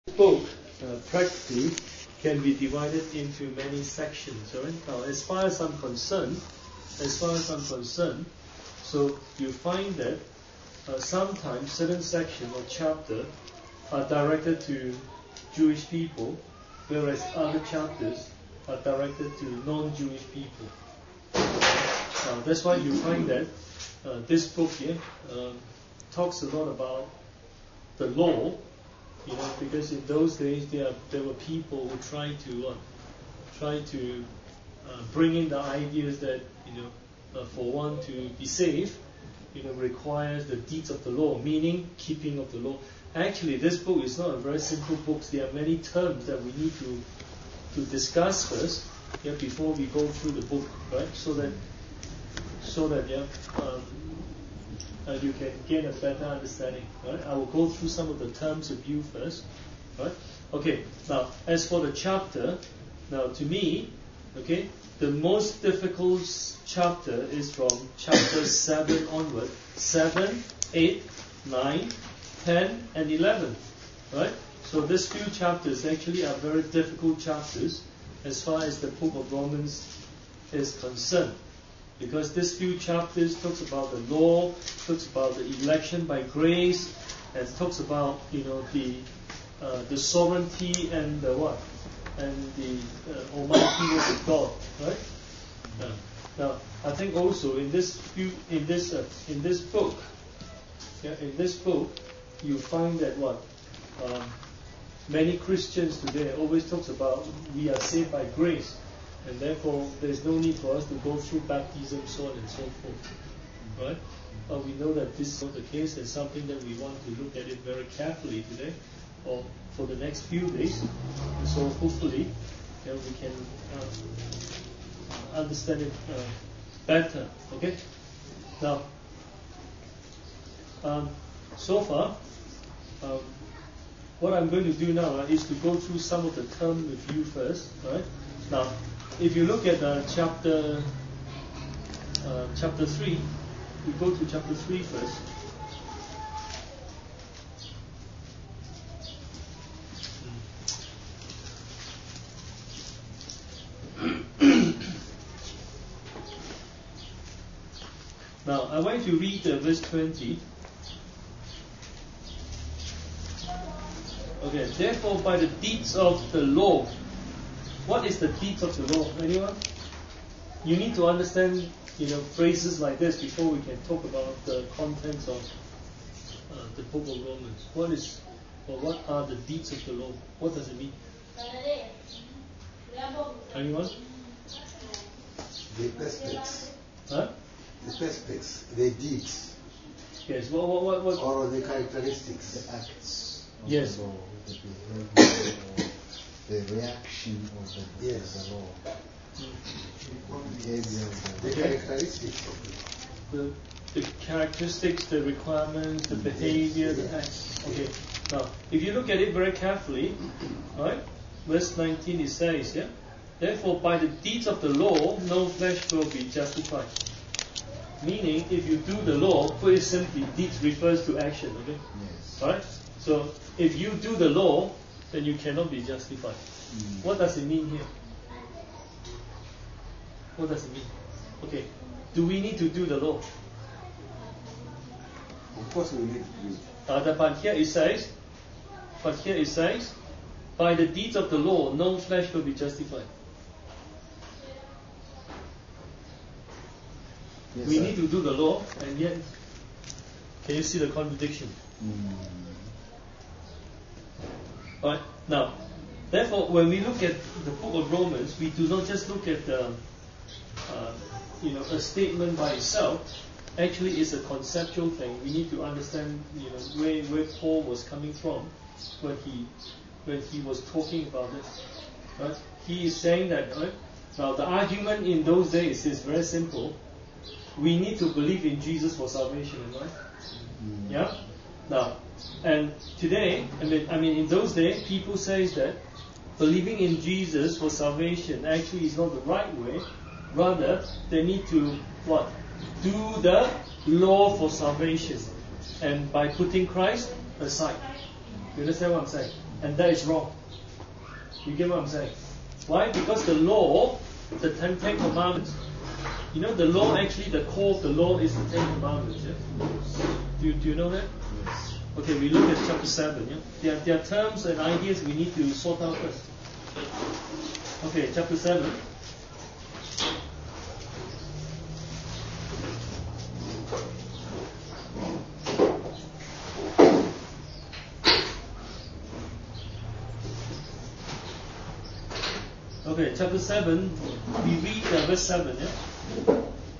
book practically can be divided into many sections. Right? Now, as far as I'm concerned, so you find that sometimes certain section or chapter are directed to Jewish people, whereas other chapters are directed to non-Jewish people. That's why you find that this book here talks a lot about the law, because in those days there were people who tried to bring in the ideas that for one to be saved, requires the deeds of the law, meaning keeping of the law. Actually, this book is not a very simple book. There are many terms that we need to discuss first, before we go through the book, right? So that you can gain a better understanding. Right? I will go through some of the terms of you first. Right? Okay. Now, as for the chapter, now to me, okay, the most difficult chapter is from chapter 7 onward. 7, 8, 9, 10, and 11. Right? So these few chapters actually are very difficult chapters as far as the book of Romans is concerned. Because these few chapters talks about the law, talks about the election by grace, and talks about the sovereignty and the what, and the almightiness of God, right? Now, I think also in this book, you find that many Christians today always talks about we are saved by grace. And therefore, there's no need for us to go through baptism, so on and so forth. Right? But we know that this is not the case, and something that we want to look at it very carefully today, or for the next few days. And so hopefully, we can understand it better. Okay? Now, so far, what I'm going to do now is to go through some of the terms with you first. Right? Now, if you look at chapter 3, we go to chapter 3 first. Now, I want to read verse 20. Okay, therefore by the deeds of the law. What is the deeds of the law? Anyone? You need to understand, phrases like this before we can talk about the contents of the book of Romans. What are the deeds of the law? What does it mean? Anyone? The aspects. Huh? The aspects. The deeds. Yes. What? Or the characteristics. The acts. Yes. The law, the behavior, the reaction of the law. The characteristics of it. The characteristics, the requirements, the behavior, the acts. Okay. Now, if you look at it very carefully, right? Verse 19 it says, therefore by the deeds of the law, no flesh will be justified. Meaning, if you do the law, put it simply, deeds refers to action. Okay. Yes. Right. So, if you do the law, then you cannot be justified. What does it mean here? What does it mean? Okay. Do we need to do the law? Of course we need to do it. But here it says, by the deeds of the law, no flesh will be justified. Yes, We sir. need to do the law, and yet, can you see the contradiction? Right? Now, therefore, when we look at the book of Romans, we do not just look at a statement by itself. Actually, it's a conceptual thing. We need to understand, where Paul was coming from when he was talking about this. Right? He is saying that. Right? Now, the argument in those days is very simple. We need to believe in Jesus for salvation, right? Yeah. Now, and today, in those days, people say that believing in Jesus for salvation actually is not the right way. Rather, they need to what? Do the law for salvation, and by putting Christ aside. You understand what I'm saying? And that is wrong. You get what I'm saying? Why? Because the law, the Ten Commandments, you know, the law actually, the core of the law is the Ten Commandments. Yeah? Do you know that? Okay, we look at chapter 7. Yeah? There are terms and ideas we need to sort out first. Okay, chapter 7. Okay, chapter 7, we read verse 7. Yeah?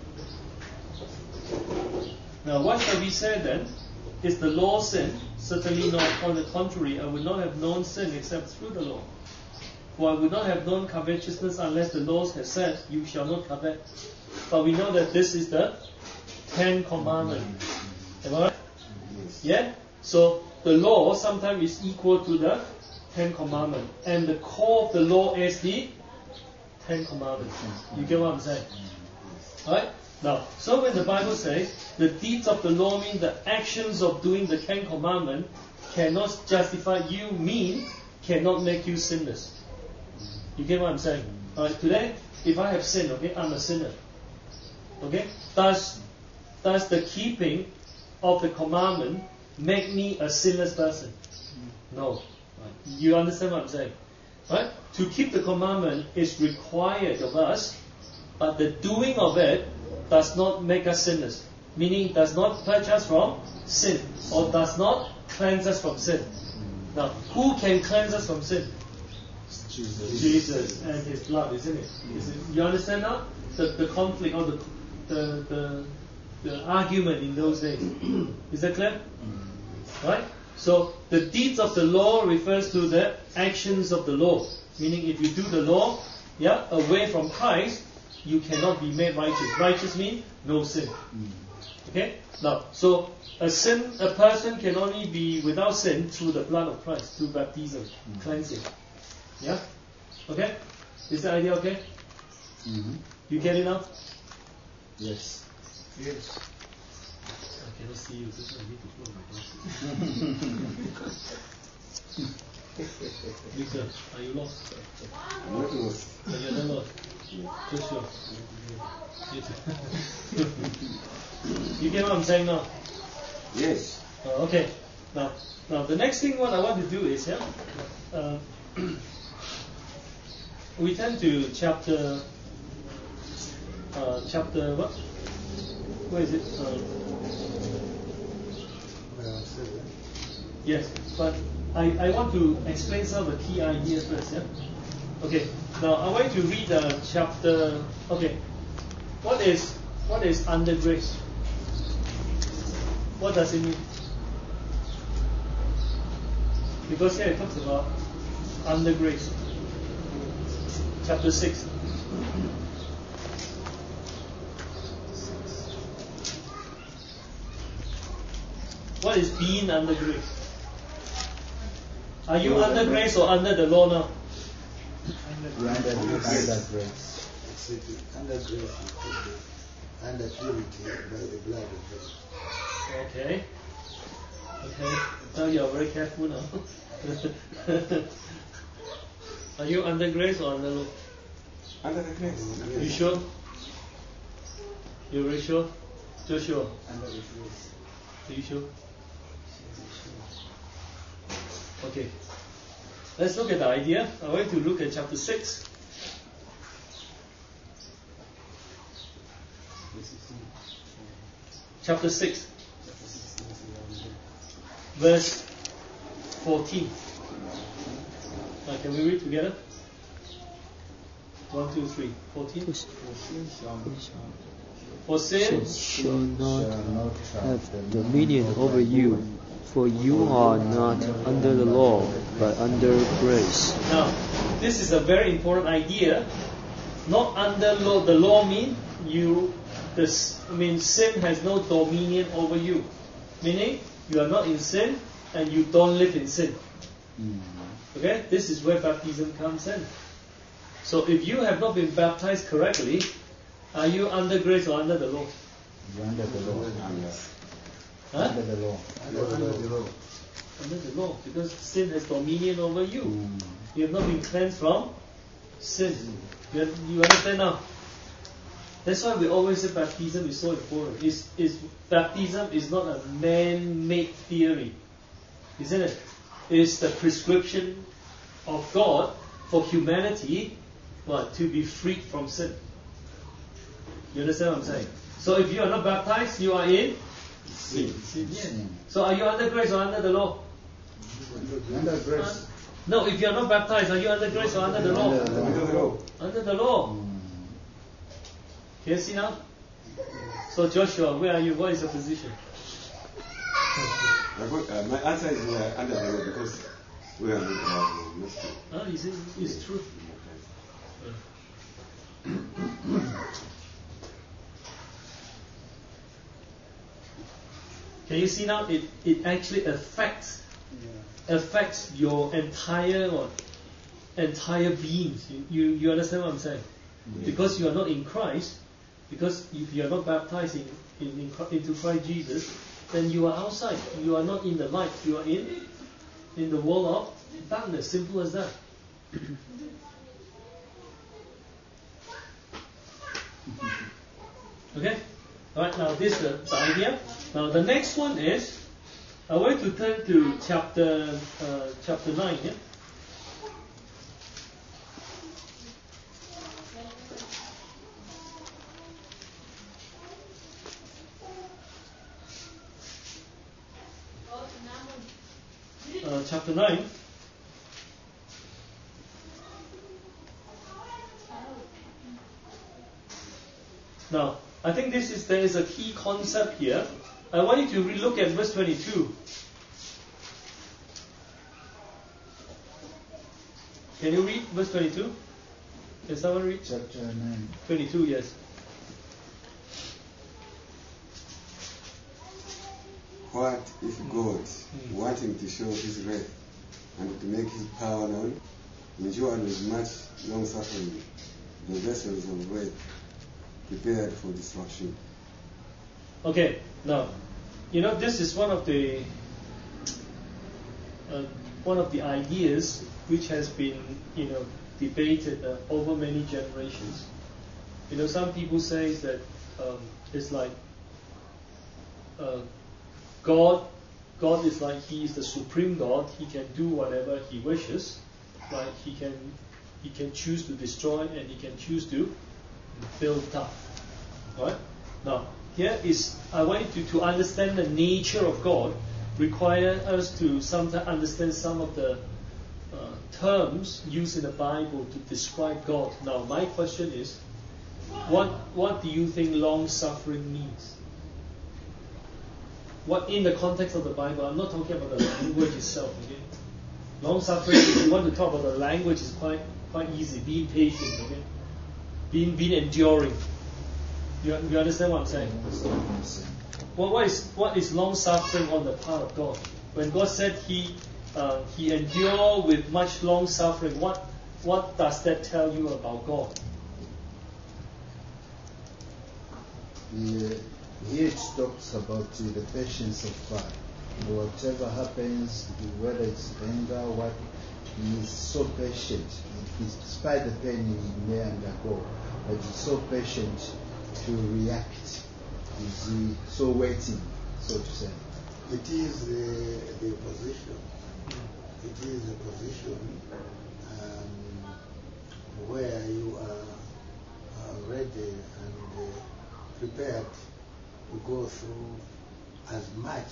Now, what shall we say then? Is the law sin? Certainly not. On the contrary, I would not have known sin except through the law. For I would not have known covetousness unless the laws had said, you shall not covet. But we know that this is the 10 Commandments. Am I right? Yeah? So, the law sometimes is equal to the 10 Commandments. And the core of the law is the 10 Commandments. You get what I'm saying? Right? Now, so when the Bible says the deeds of the law mean the actions of doing the 10 Commandments cannot justify you, cannot make you sinless. You get what I'm saying? Alright, today, if I have sinned, okay, I'm a sinner. Okay? Does the keeping of the commandment make me a sinless person? No. You understand what I'm saying? Right? To keep the commandment is required of us, but the doing of it does not make us sinners. Meaning, does not purge us from sin, or does not cleanse us from sin. Now, who can cleanse us from sin? Jesus and His blood, isn't it? You understand now? The conflict or the argument in those days. Is that clear? Right? So the deeds of the law refers to the actions of the law. Meaning if you do the law, away from Christ, you cannot be made righteous. Righteous means no sin. Okay? Now, so a person can only be without sin through the blood of Christ, through baptism, cleansing. Yeah? Okay? Is the idea okay? You get it now? Yes. Yes. I cannot see you, so I need to put my glasses. Victor, are you lost? I'm not lost. You're not lost. Just sure. You get what I'm saying now? Yes. Okay. Now the next thing what I want to do is, we turn to chapter what? Where is it? 7. Yes, but I want to explain some of the key ideas first. Yeah. Okay. Now I want to read chapter. Okay. What is under grace? What does it mean? Because here it talks about under grace. Chapter 6. What is being under grace? Are you under grace or under the law now? Under grace. Under grace, under purity by the blood of God. Okay. Now you are very careful now. Are you under grace or under law? Under the grace. You sure? You're very sure? Just sure? Under the grace. Are you sure? Okay. Let's look at the idea. I want to look at chapter 6. Chapter 6. Verse 14. Can we read together? 1, 2, 3. 14. For sin shall not have dominion over you, for you are not under the law, but under grace. Now, this is a very important idea. Not under law. The law means sin has no dominion over you. Meaning, you are not in sin and you don't live in sin. Okay? This is where baptism comes in. So if you have not been baptized correctly, are you under grace or under the law? You're under the law. Huh? Under the law. Under the law. Under the law, because sin has dominion over you. You have not been cleansed from sin. You understand now? That's why we always say baptism is so important. Baptism is not a man-made theory, isn't it? It's the prescription of God for humanity, to be freed from sin. You understand what I'm saying? So if you are not baptized, you are in sin. Yeah. So are you under grace or under the law? Under grace. No, if you are not baptized, are you under grace or under the law? Under the law. Under the law. Can you see now? So Joshua, where are you? What is your position? My answer is under the law because we are not. You see, it's true. Can you see now? It actually affects your entire being. You understand what I'm saying? Because you are not in Christ, because if you are not baptized into Christ Jesus, then you are outside. You are not in the light. You are in the world of darkness. Simple as that. Okay? Alright, now this is the idea. Now the next one is, I want to turn to chapter 9. Yeah? Chapter 9. Now, I think there is a key concept here. I want you to look at verse 22. Can you read verse 22? Can someone read? Chapter 9. 22, yes. What if God, wanting to show His wrath and to make His power known, endured with much long suffering the vessels of wrath prepared for destruction? Okay, now, this is one of the ideas which has been, debated over many generations. Some people say that it's like God is like He is the supreme God. He can do whatever He wishes. Like He can choose to destroy and He can choose to build up. Right? Now, here is, I want you to understand the nature of God, require us to sometimes understand some of the terms used in the Bible to describe God. Now, my question is, what do you think long-suffering means? What in the context of the Bible? I'm not talking about the language itself. Okay? Long-suffering, if you want to talk about the language, is quite easy. Being patient, okay? Being enduring. You understand what I'm saying? What is long-suffering on the part of God? When God said He endured with much long-suffering, what does that tell you about God? Here it talks about the patience of God. Whatever happens, whether it's anger, what, He is so patient. Despite the pain He may undergo, but He's so patient to react. He's so waiting, so to say. It is the position. It is a position where you are ready and prepared to go through as much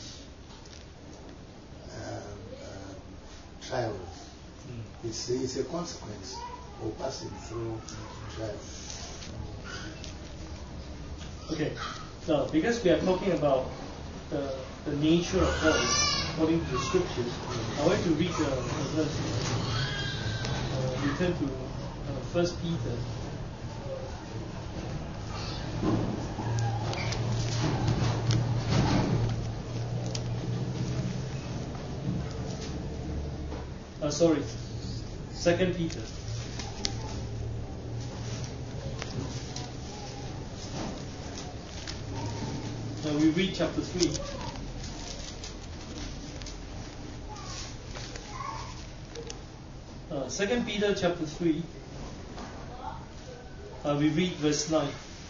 trials. It's a consequence of passing through trials. Okay, now because we are talking about the nature of God according to the scriptures, I want to read a verse. We turn to 1 Peter. Sorry, 2 Peter. Now we read chapter 3. 2 Peter chapter 3, we read verse 9.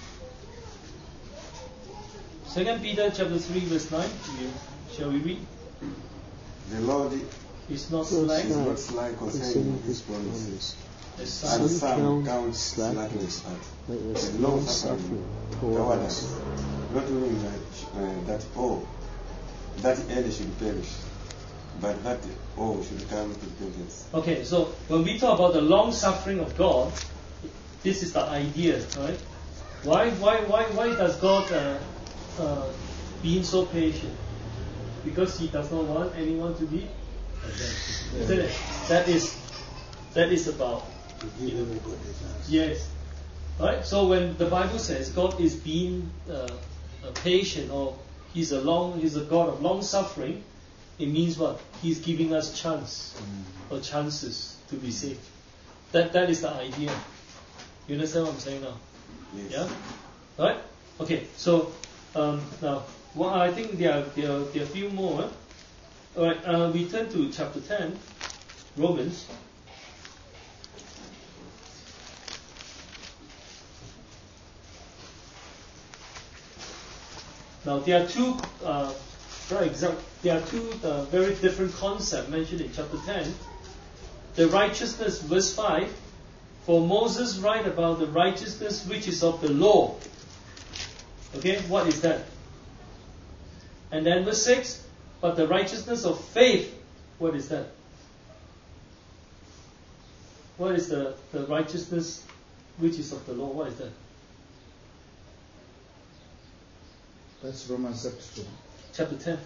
2 Peter chapter 3 verse 9. Shall we read? The Lord Is not slack. is not slack concerning his promise, As and some some count slackness, but but as long long suffering suffering toward toward us. us, not willing that any should perish, but that all should come to repentance. Okay, so when we talk about the long suffering of God, this is the idea, right? Why does God being so patient? Because He does not want anyone to be condemned. Isn't it? That is about To give everybody a chance. yes, right. So when the Bible says God is being patient, or He's a God of long suffering, it means what? He's giving us chance or chances to be saved. That is the idea. You understand what I'm saying now? Yes. Yeah? Right? Okay, so now I think there are a few more. Alright, we turn to chapter 10, Romans. Now there are two very different concepts mentioned in chapter 10. The righteousness, verse 5. For Moses write about the righteousness which is of the law. Okay, what is that? And then verse 6. But the righteousness of faith, what is that? What is the righteousness which is of the law? What is that? That's Romans chapter 2. Chapter 10.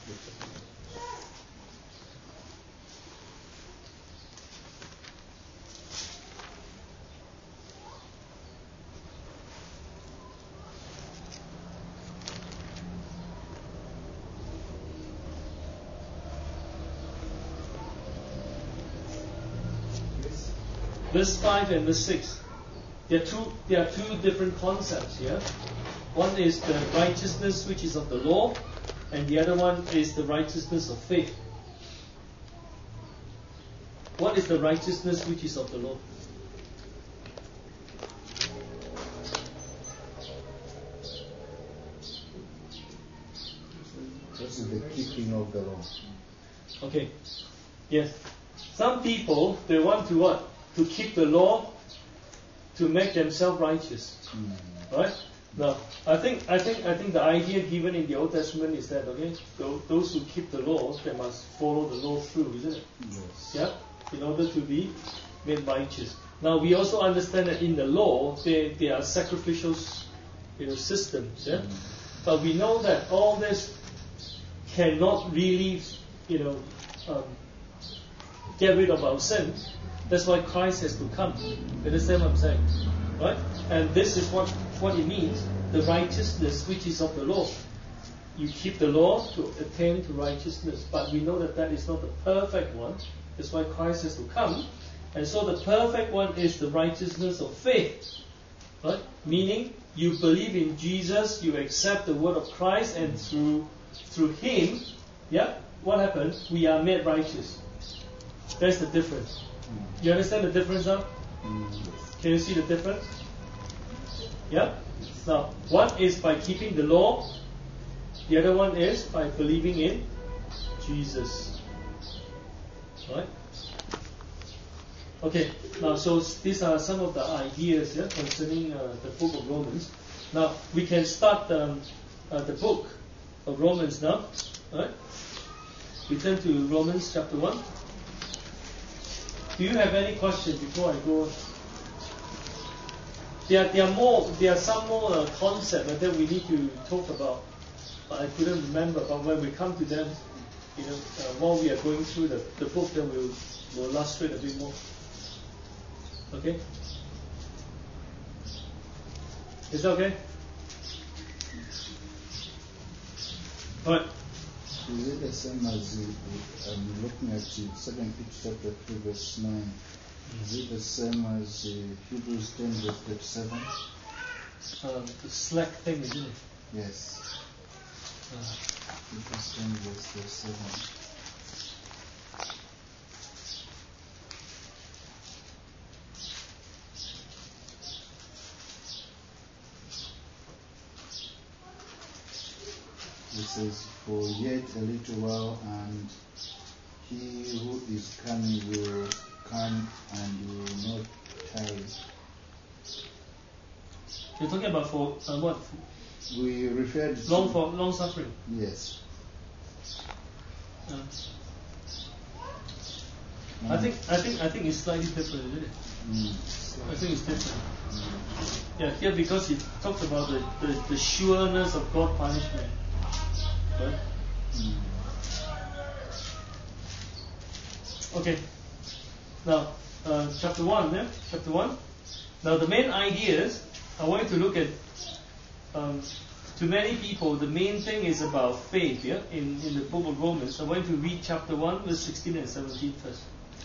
Verse 5 and verse 6. There are two different concepts here. One is the righteousness which is of the law, and the other one is the righteousness of faith. What is the righteousness which is of the law? This is the keeping of the law. Okay. Yes. Some people, they want to what? To keep the law to make themselves righteous. Right? Now, I think the idea given in the Old Testament is that, okay, those who keep the law, they must follow the law through, isn't it? Yes. Yeah? In order to be made righteous. Now, we also understand that in the law, there are sacrificial, systems. Yeah? But we know that all this cannot really, get rid of our sin. That's why Christ has to come. You understand what I'm saying? Right? And this is what it means, the righteousness which is of the law. You keep the law to attain to righteousness. But we know that is not the perfect one. That's why Christ has to come. And so the perfect one is the righteousness of faith. Right? Meaning, you believe in Jesus, you accept the word of Christ, and through Him, what happens? We are made righteous. That's the difference. You understand the difference now? Can you see the difference? Yeah? Now, one is by keeping the law. The other one is by believing in Jesus. Right? Okay. Now, so these are some of the ideas concerning the book of Romans. Now, we can start the book of Romans now. Right? We turn to Romans chapter 1. Do you have any questions before I go on? There are some more concepts that we need to talk about, but I couldn't remember. But when we come to them, while we are going through the book, then we'll illustrate a bit more. Okay? Is that okay? All right. Is it the same as I'm looking at 2 Peter chapter 3 verse 9? Is it the same as Hebrews 10 verse 37? The slack thing, isn't it? Yes. Hebrews 10 verse 37. It says, "For yet a little while, and he who is coming will come and will not tarry." You're talking about for what? We referred to Long suffering. Yes. I think it's slightly different, isn't it? I think it's different. Yeah, here because it talks about the sureness of God's punishment. Right? Okay. Now, chapter 1, yeah? Chapter 1. Now, the main ideas, I want you to look at, to many people, the main thing is about faith, yeah? In the book of Romans. I want you to read chapter 1, verse 16 and 17 first.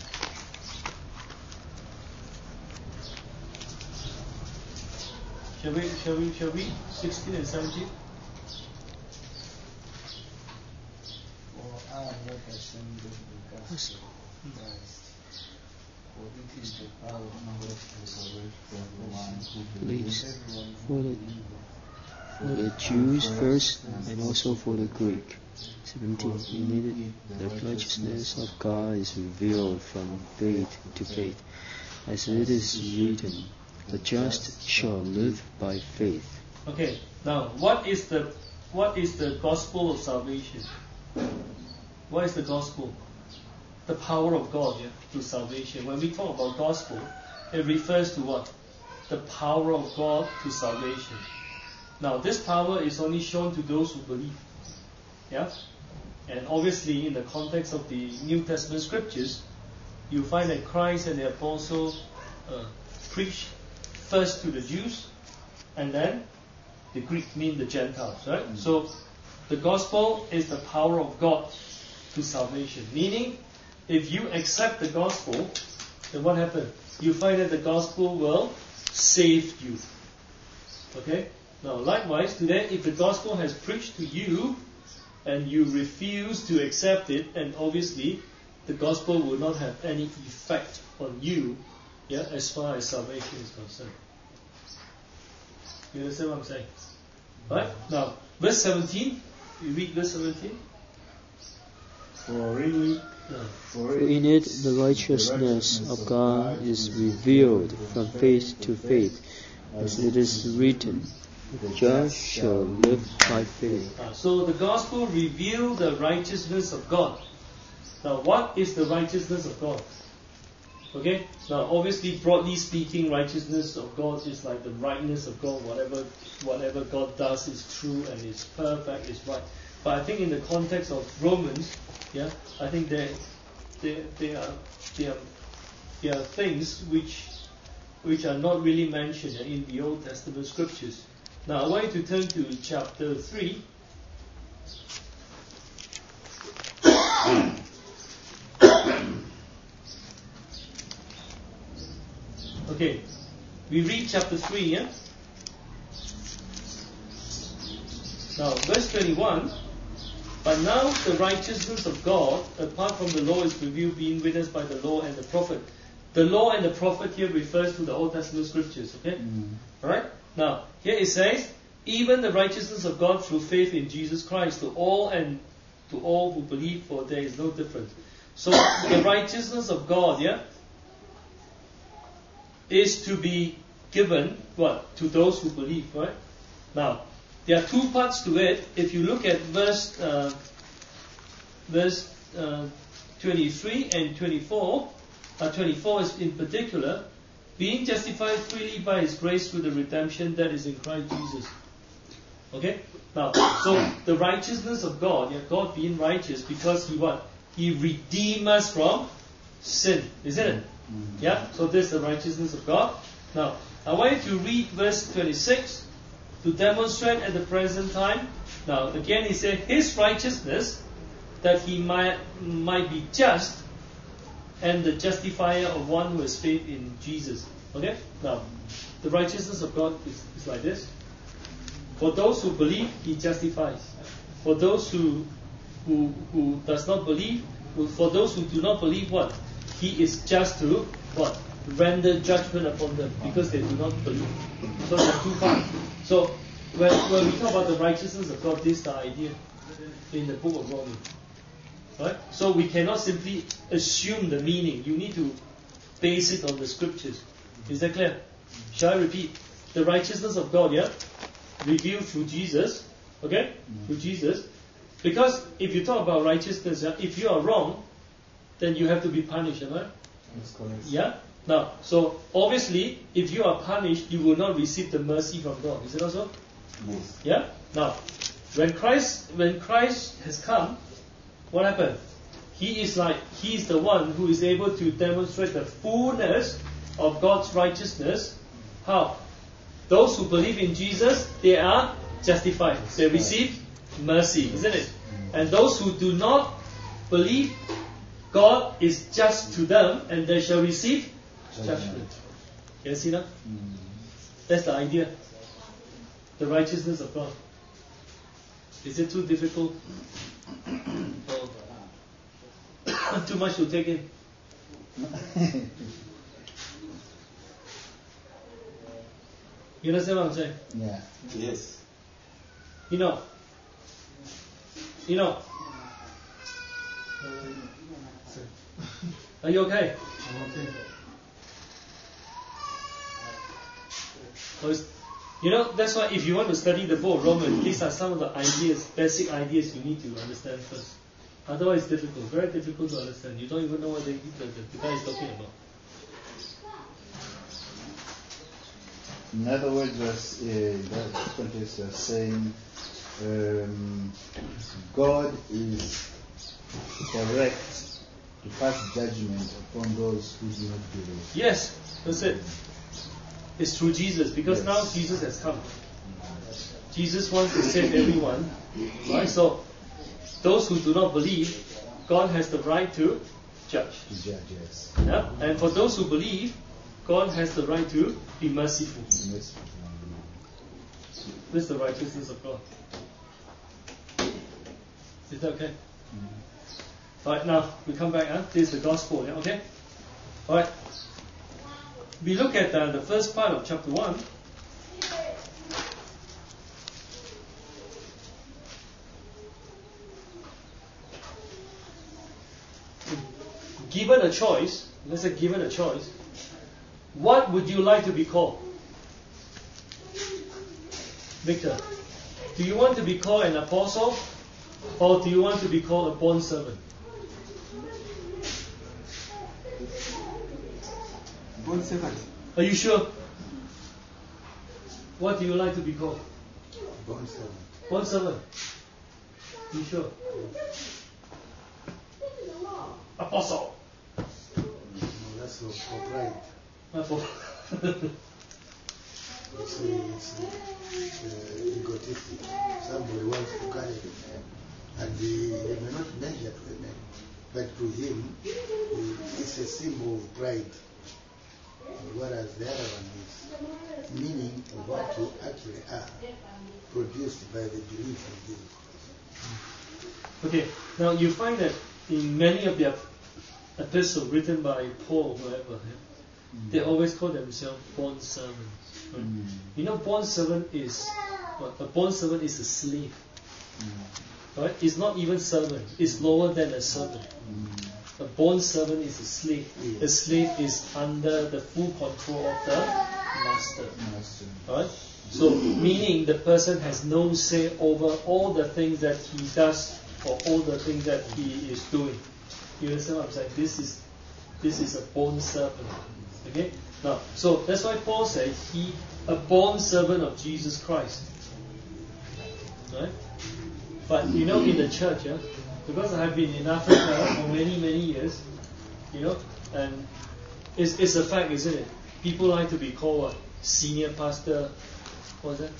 Shall we 16 and 17? For I am not ashamed of the gospel of Christ, for it is the power of God to salvation for everyone who believes, For the Jews first, and also for the Greek. 17. In it, the righteousness of God is revealed from faith to faith, as it is written, "The just shall live by faith." Okay. Now, what is the gospel of salvation? What is the gospel? The power of God, yeah, to salvation. When we talk about gospel, it refers to what? The power of God to salvation. Now, this power is only shown to those who believe. Yeah? And obviously, in the context of the New Testament scriptures, you find that Christ and the apostle preached first to the Jews, and then the Greek, mean the Gentiles, right? So, the gospel is the power of God to salvation. Meaning, if you accept the gospel, then what happens? You find that the gospel will save you. Okay? Now, likewise, today, if the gospel has preached to you, and you refuse to accept it, then obviously, the gospel will not have any effect on you, yeah, as far as salvation is concerned. You understand what I'm saying? Right? Now, verse 17. You read verse 17. For in it the righteousness of God is revealed from faith to faith, as it is written, "The just shall live by faith." So the gospel revealed the righteousness of God. Now, what is the righteousness of God? Okay? Now, obviously, broadly speaking, righteousness of God is like the rightness of God. Whatever God does is true and is perfect, is right. But I think in the context of Romans, yeah, I think there are things which are not really mentioned in the Old Testament scriptures. Now, I want you to turn to chapter 3. Okay, we read chapter 3, yeah? Now, verse 21, "But now the righteousness of God, apart from the law, is revealed, being witnessed by the law and the prophet." The law and the prophet here refers to the Old Testament scriptures, okay? Alright? Now, here it says, "Even the righteousness of God through faith in Jesus Christ, to all who believe, for there is no difference." So, the righteousness of God, yeah, is to be given, what? To those who believe, right? Now, there are two parts to it. If you look at verse 23 and 24, 24 is in particular, "Being justified freely by His grace through the redemption that is in Christ Jesus." Okay? Now, so the righteousness of God, yeah, God being righteous because He what? He redeemed us from sin, isn't it? Yeah? So this is the righteousness of God. Now, I want you to read verse 26 to demonstrate at the present time. Now, again, he said, "His righteousness, that He might be just, and the justifier of one who has faith in Jesus." Okay? Now, the righteousness of God is like this. For those who believe, He justifies. For those who does not believe, for those who do not believe, what? He is just to, what? Render judgment upon them, because they do not believe. So there are two parts. So, when we talk about the righteousness of God, this is the idea. in the book of Romans. Right? So we cannot simply assume the meaning. You need to base it on the scriptures. Is that clear? Shall I repeat? The righteousness of God, yeah? Revealed through Jesus. Okay? Through Jesus. Because if you talk about righteousness, yeah, if you are wrong, then you have to be punished, right? That's correct. Yeah? Now, so obviously, if you are punished, you will not receive the mercy from God. Is it also? Yes. Yeah? Now, when Christ has come, what happened? He is the one who is able to demonstrate the fullness of God's righteousness. How? Those who believe in Jesus, they are justified. They receive mercy, isn't it? And those who do not believe, God is just to them, and they shall receive judgment. Can you see that? That's the idea. The righteousness of God. Is it too difficult? Or too much to take in? You understand what I'm saying? Yeah. Yes. You know. Are you okay? I'm okay. That's why if you want to study the book of Romans, these are some of the ideas, basic ideas you need to understand first. Otherwise it's difficult, very difficult to understand. You don't even know what the guy is talking about. In other words, that context was saying God is correct to pass judgment upon those who do not believe. Yes, that's it. It's through Jesus, because now Jesus has come. Jesus wants to save everyone. Right? So, those who do not believe, God has the right to judge. To judge, yes. Yeah? And for those who believe, God has the right to be merciful. This is the righteousness of God. Is that okay? Alright, now we come back. This is the gospel. Yeah? Okay? Alright. We look at the first part of chapter 1. Given a choice, let's say given a choice, what would you like to be called? Victor, do you want to be called an apostle, or do you want to be called a bond servant? Bond servant. Are you sure? What do you like to be called? Bond servant. Bond servant. You sure? Apostle. No, that's for pride. It's egotistic. Somebody wants to carry the name, and they may not measure to the name, but to him, it's a symbol of pride. Whereas the other one is meaning of what you actually are, produced by the belief of Jesus Christ. Okay, now you find that in many of the epistles written by Paul or whoever, they always call themselves bond servants. Right? You know, bond servant is what? A bond servant is a slave. Right? It's not even servant. It's lower than a servant. A bond servant is a slave. A slave is under the full control of the master. Right? So, meaning the person has no say over all the things that he does or all the things that he is doing. You understand what I'm saying? This is a bond servant. Okay? Now, so that's why Paul said a bond servant of Jesus Christ. Right? But you know, in the church, because I have been in Africa for many, many years, and it's a fact, isn't it? People like to be called what? Senior pastor, what's that?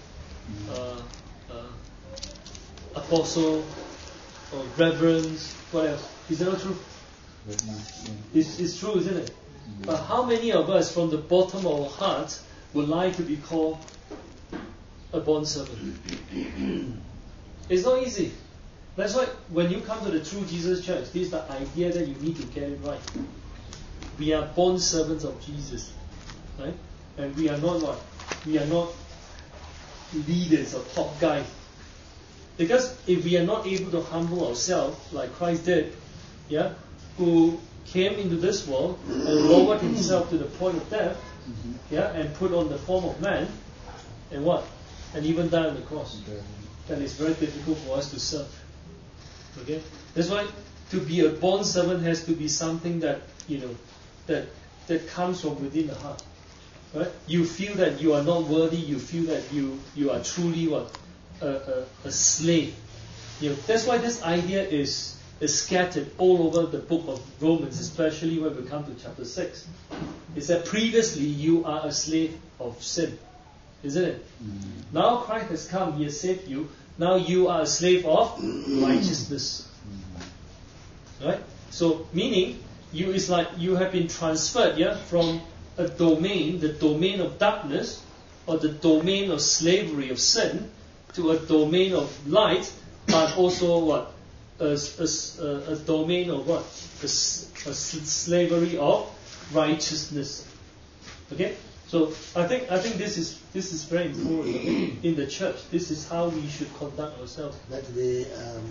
Apostle, or reverends, what else? Is that not true? It's true, isn't it? But how many of us from the bottom of our hearts would like to be called a bond servant? It's not easy. That's why when you come to the True Jesus Church, this is the idea that you need to get it right. We are bond servants of Jesus. Right? And we are not what? We are not leaders or top guys. Because if we are not able to humble ourselves like Christ did, yeah, who came into this world and lowered himself to the point of death, yeah, and put on the form of man, and what? And even died on the cross. Then it's very difficult for us to serve. Okay? That's why to be a bond servant has to be something that, that comes from within the heart. Right? You feel that you are not worthy, you feel that you are truly what? A slave. That's why this idea is scattered all over the book of Romans, especially when we come to chapter 6. It's that previously you are a slave of sin. Isn't it? Now Christ has come, He has saved you. Now you are a slave of righteousness. Right? So, meaning, it's like you have been transferred, from a domain, the domain of darkness, or the domain of slavery of sin, to a domain of light, but also what? A domain of what? A slavery of righteousness. Okay? So I think this is very important in the church. This is how we should conduct ourselves. But the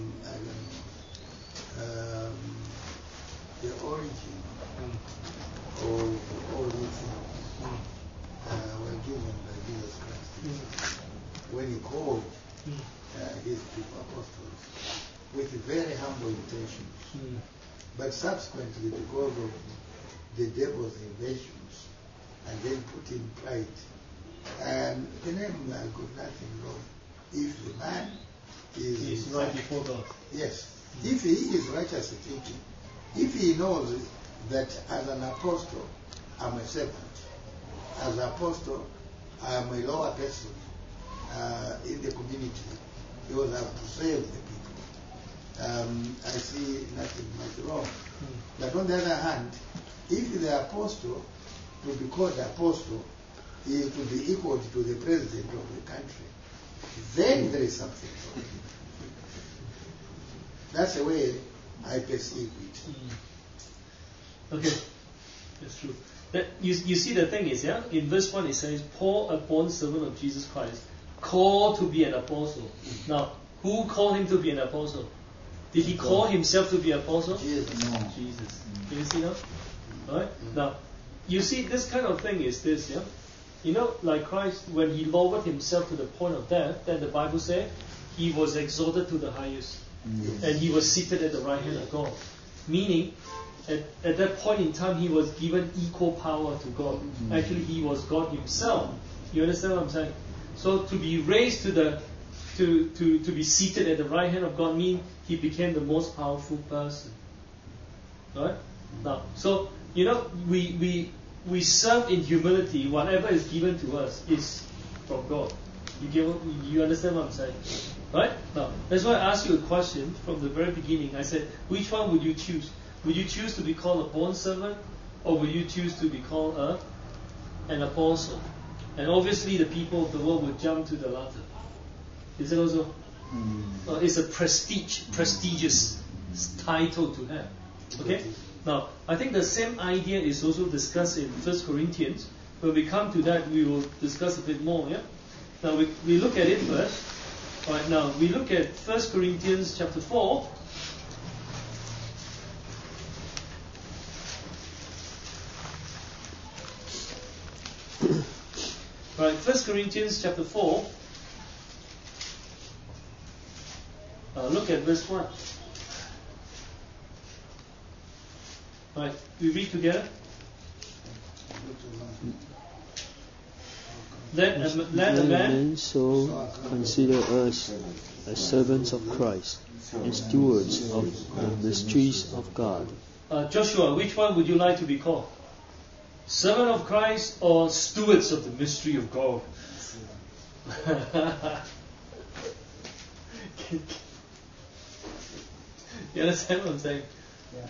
origin of all these things were given by Jesus Christ when He called His people apostles with very humble intentions. But subsequently, because of the devil's invasions, and then put in pride. And the name got nothing wrong. If the man is right before God. Yes. If he is righteous thinking, if he knows that as an apostle, I'm a servant. As an apostle, I am a lower person in the community. He will have to save the people. I see nothing much wrong. But on the other hand, if the apostle to be called apostle is to be equal to the president of the country, then there is something wrong. That's the way I perceive it. Okay, that's true. You see, the thing is, in verse 1 it says, Paul, a bond servant of Jesus Christ, called to be an apostle. Now, who called him to be an apostle? Did he call himself to be an apostle? Jesus. No. Jesus. Can you see that? Alright? Now, you see, this kind of thing is this, like Christ, when He lowered Himself to the point of death, then the Bible says He was exalted to the highest. And He was seated at the right hand of God. Meaning, at that point in time, He was given equal power to God. Actually, He was God Himself. You understand what I'm saying? So to be raised to be seated at the right hand of God means He became the most powerful person. Right? Now, so we serve in humility. Whatever is given to us is from God. You understand what I'm saying? Right? Now, that's why I asked you a question from the very beginning. I said, which one would you choose? Would you choose to be called a bond servant, or would you choose to be called an apostle? And obviously the people of the world would jump to the latter. Is it also? It's a prestigious title to have. Okay? Now, I think the same idea is also discussed in 1 Corinthians. When we come to that, we will discuss a bit more. Now, we look at it first. All right, now, we look at 1 Corinthians chapter 4. Right, 1 Corinthians chapter 4. Look at verse 1. Right, we read together. Let a man so consider us as servants of Christ and stewards of the mysteries of God. Joshua, which one would you like to be called? Servant of Christ or stewards of the mystery of God? You understand what I'm saying? Yeah.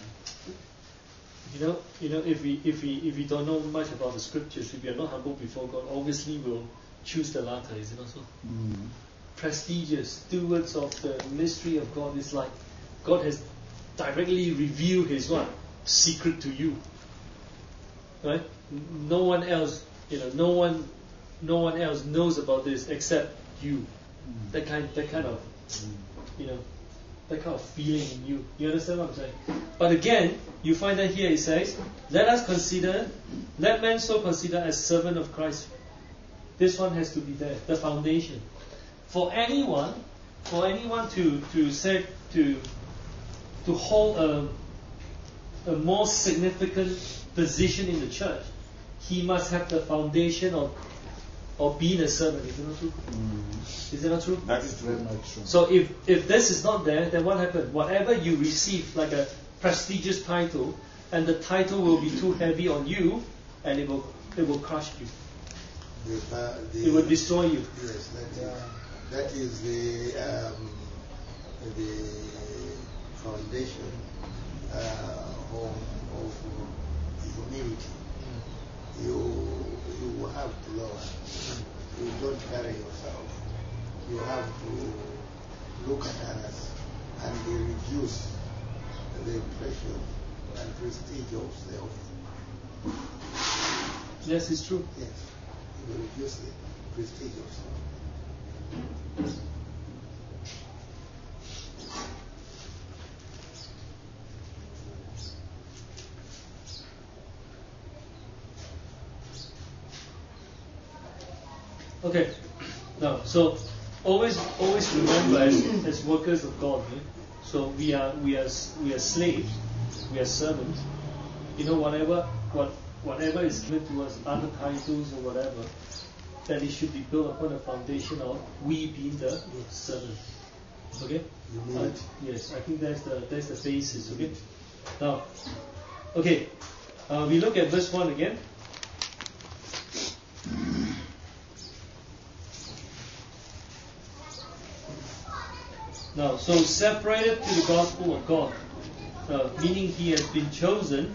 If we don't know much about the scriptures, if we are not humble before God, obviously we'll choose the latter, is it not so? Prestigious, stewards of the mystery of God is like God has directly revealed His secret to you. Right? No one else, no one else knows about this except you. That kind of You know, that kind of feeling in you. You understand what I'm saying? But again, you find that here it says, let men so consider as servant of Christ. This one has to be there, the foundation. For anyone to hold a more significant position in the church, he must have the foundation of being a servant. Is it not true? Is it not true? That is Very true. much true. So if this is not there, then what happens? Whatever you receive, like a prestigious title, and the title will be too heavy on you, and it will crush you. It will destroy you. Yes, that is the foundation of humility. You have to lower. You don't carry yourself. You have to look at others and reduce the pressure and prestige of self. Yes, it's true. Yes, you will reduce the prestige of self. Okay. Now, so always remember as workers of God. So we are slaves, we are servants. You know, whatever is given to us, other titles or whatever, that it should be built upon a foundation of we being the servant. Okay? Yes, I think that's the basis. Okay. Now, okay, we look at verse 1 again. Now, so separated to the gospel of God, meaning he has been chosen,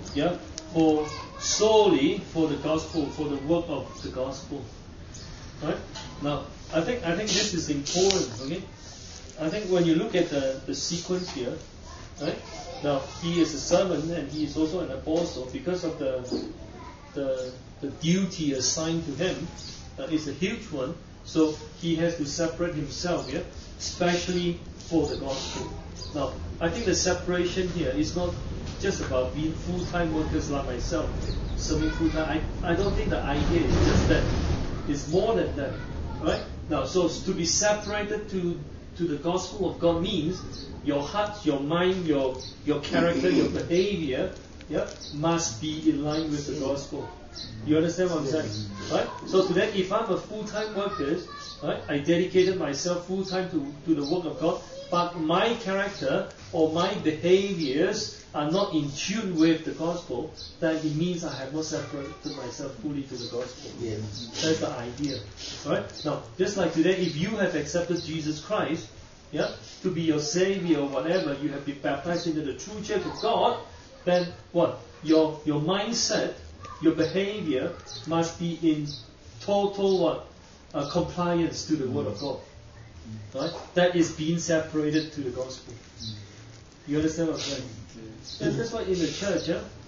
solely for the gospel, for the work of the gospel. Right? Now, I think this is important. Okay, I think when you look at the sequence here, right? Now he is a servant and he is also an apostle because of the duty assigned to him. Is a huge one, so he has to separate himself. Yeah. Especially for the gospel. Now, I think the separation here is not just about being full-time workers like myself, serving full-time. I don't think the idea is just that. It's more than that, right? Now, so to be separated to the gospel of God means your heart, your mind, your character, your behavior, must be in line with the gospel. You understand what I'm saying, right? So today, if I'm a full-time worker, right, I dedicated myself full-time to the work of God, but my character or my behaviors are not in tune with the gospel, then it means I have not separated myself fully to the gospel. Yes. That's the idea. Right? Now, just like today, if you have accepted Jesus Christ, to be your Savior or whatever, you have been baptized into the true church of God, then what? Your mindset, your behavior must be in total compliance to the Word of God. Right? That is being separated to the gospel. You understand what I'm saying? That's why in the church,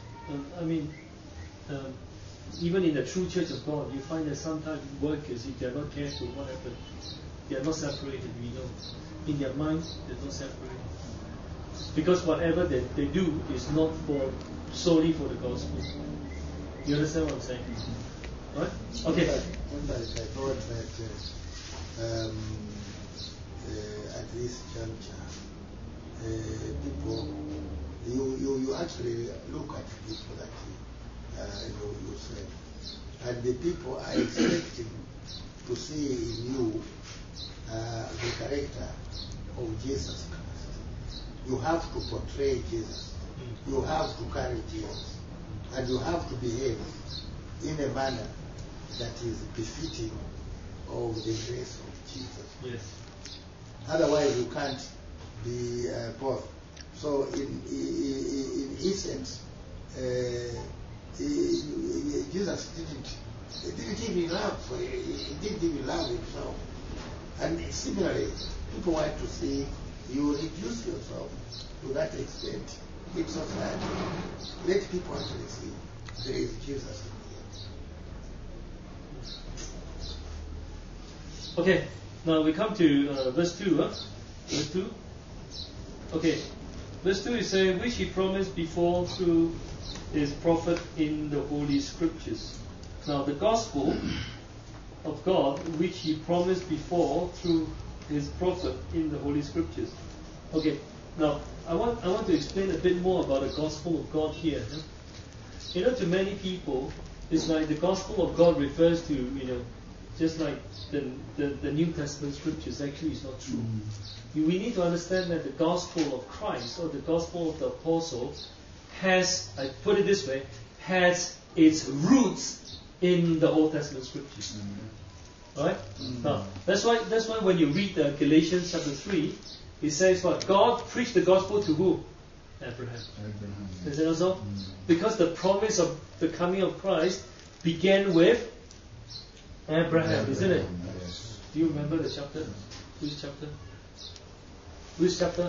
even in the true church of God, you find that sometimes workers, if they are not careful, what happens? They are not separated, we know. In their minds, they're not separated. Because whatever they do is not solely for the gospel. You understand what I'm saying? Right? Okay. Sometimes I thought that at this juncture, people, you actually look at people that you said, and the people are expecting to see in you the character of Jesus Christ. You have to portray Jesus. You have to carry Jesus. And you have to behave in a manner that is befitting of the grace of Jesus. Yes. Otherwise, you can't be both. So, in essence, Jesus didn't even love. He didn't even love himself. And similarly, people want to see you reduce yourself to that extent in society. Let people actually see there is Jesus in here. Okay. Now we come to verse 2. Verse 2. Okay. Verse 2 is saying, which he promised before through his prophet in the Holy Scriptures. Now the gospel of God, which he promised before through his prophet in the Holy Scriptures. Okay. Now I want to explain a bit more about the gospel of God here. You know, to many people, it's like the gospel of God refers to, you know, just like the New Testament scriptures. Actually, it's not true. We need to understand that the gospel of Christ or the gospel of the apostle has, I put it this way, has its roots in the Old Testament scriptures. Right? Now, that's why when you read Galatians chapter 3, it says what? God preached the gospel to who? Abraham. Is it also? Because the promise of the coming of Christ began with Abraham, isn't it? Yes. Do you remember the chapter? Which chapter? Which chapter?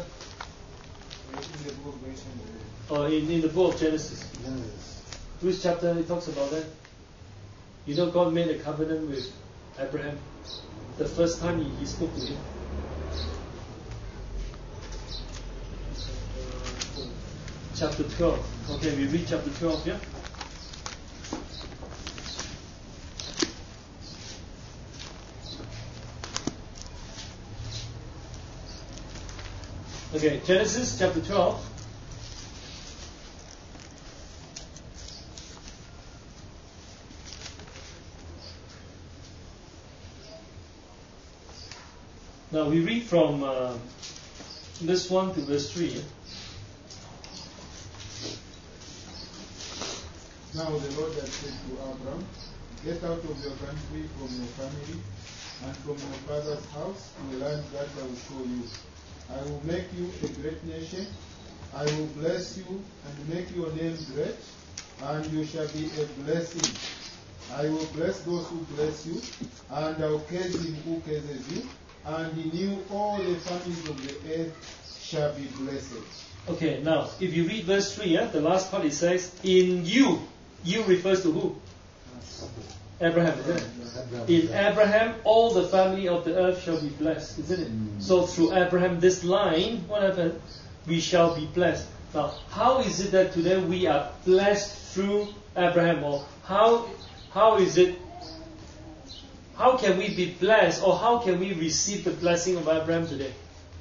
Oh, in the book of Genesis. Yes. Which chapter it talks about that? You know, God made a covenant with Abraham. The first time he spoke to him. Chapter 12. Okay, we read chapter 12, yeah? Okay, Genesis chapter 12. Now we read from verse 1 to verse 3. Now the Lord had said to Abram, get out of your country, from your family, and from your father's house, to the land that I will show you. I will make you a great nation. I will bless you and make your name great, and you shall be a blessing. I will bless those who bless you, and I will curse him who curses you, and in you all the families of the earth shall be blessed. Okay, now if you read verse 3, the last part it says, in you. You refers to who? Abraham, isn't it? In Abraham, all the family of the earth shall be blessed, isn't it? So through Abraham, this line, what happened? We shall be blessed. Now, how is it that today we are blessed through Abraham? Or how is it? How can we be blessed, or how can we receive the blessing of Abraham today?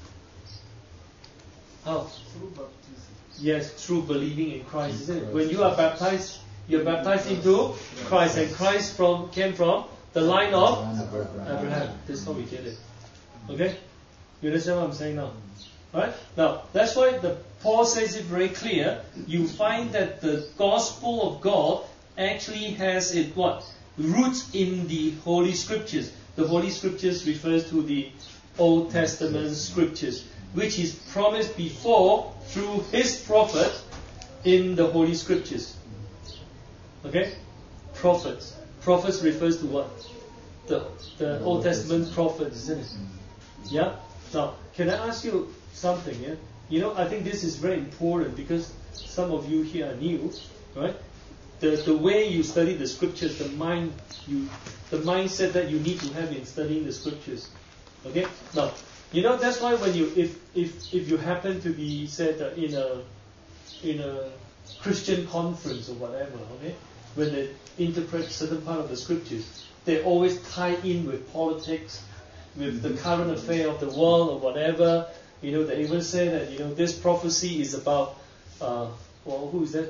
How? Through baptism. Yes, through believing in Christ, isn't it? When you are baptized, you're baptized into Christ, and Christ came from the line of Abraham. That's how we get it. Okay? You understand what I'm saying now? Alright? Now, that's why Paul says it very clear. You find that the gospel of God actually has its what? Roots in the Holy Scriptures. The Holy Scriptures refers to the Old Testament Scriptures, which is promised before through his prophet in the Holy Scriptures. Okay? Prophets. Prophets refers to what? The Old Testament prophets, isn't it? Yeah? Now, can I ask you something? Yeah? You know, I think this is very important because some of you here are new, right? The way you study the scriptures, the mindset that you need to have in studying the scriptures. Okay? Now, you know, that's why when if you happen to be said in a Christian conference or whatever, okay, when they interpret certain part of the scriptures, they always tie in with politics, with the current affair of the world or whatever. You know, they even say that, you know, this prophecy is about who is that?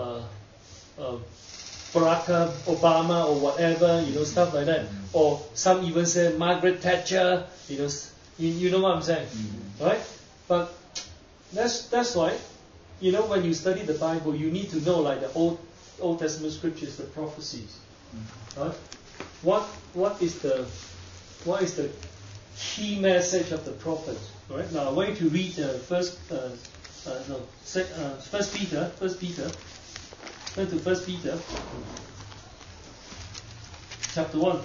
Barack Obama or whatever, you know, stuff like that. Or some even say Margaret Thatcher, you know. You know what I'm saying, right? But that's why, you know, when you study the Bible, you need to know like the Old Testament scriptures, the prophecies, right? What is the key message of the prophet? Right now, I want you to read First Peter. Turn to 1 Peter, chapter 1.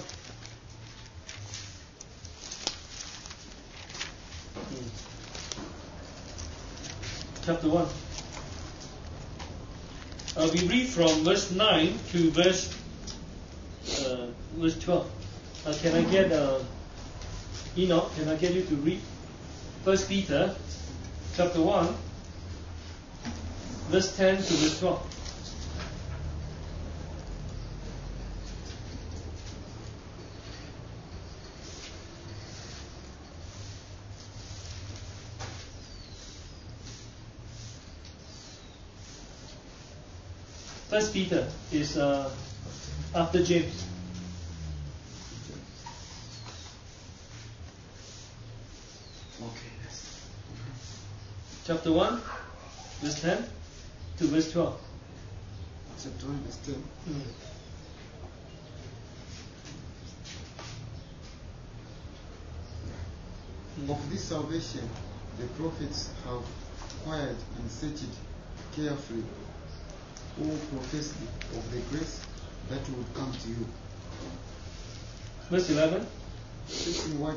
Chapter 1. We read from verse 9 to verse 12. Can I get Enoch, can I get you to read 1 Peter chapter 1, verse 10 to verse 12. First Peter is after James. Chapter 1, verse 10 to verse 12. Chapter 1, verse 10. Of this salvation the prophets have inquired and searched carefully, who professed of the grace that would come to you. Verse 11. Searching what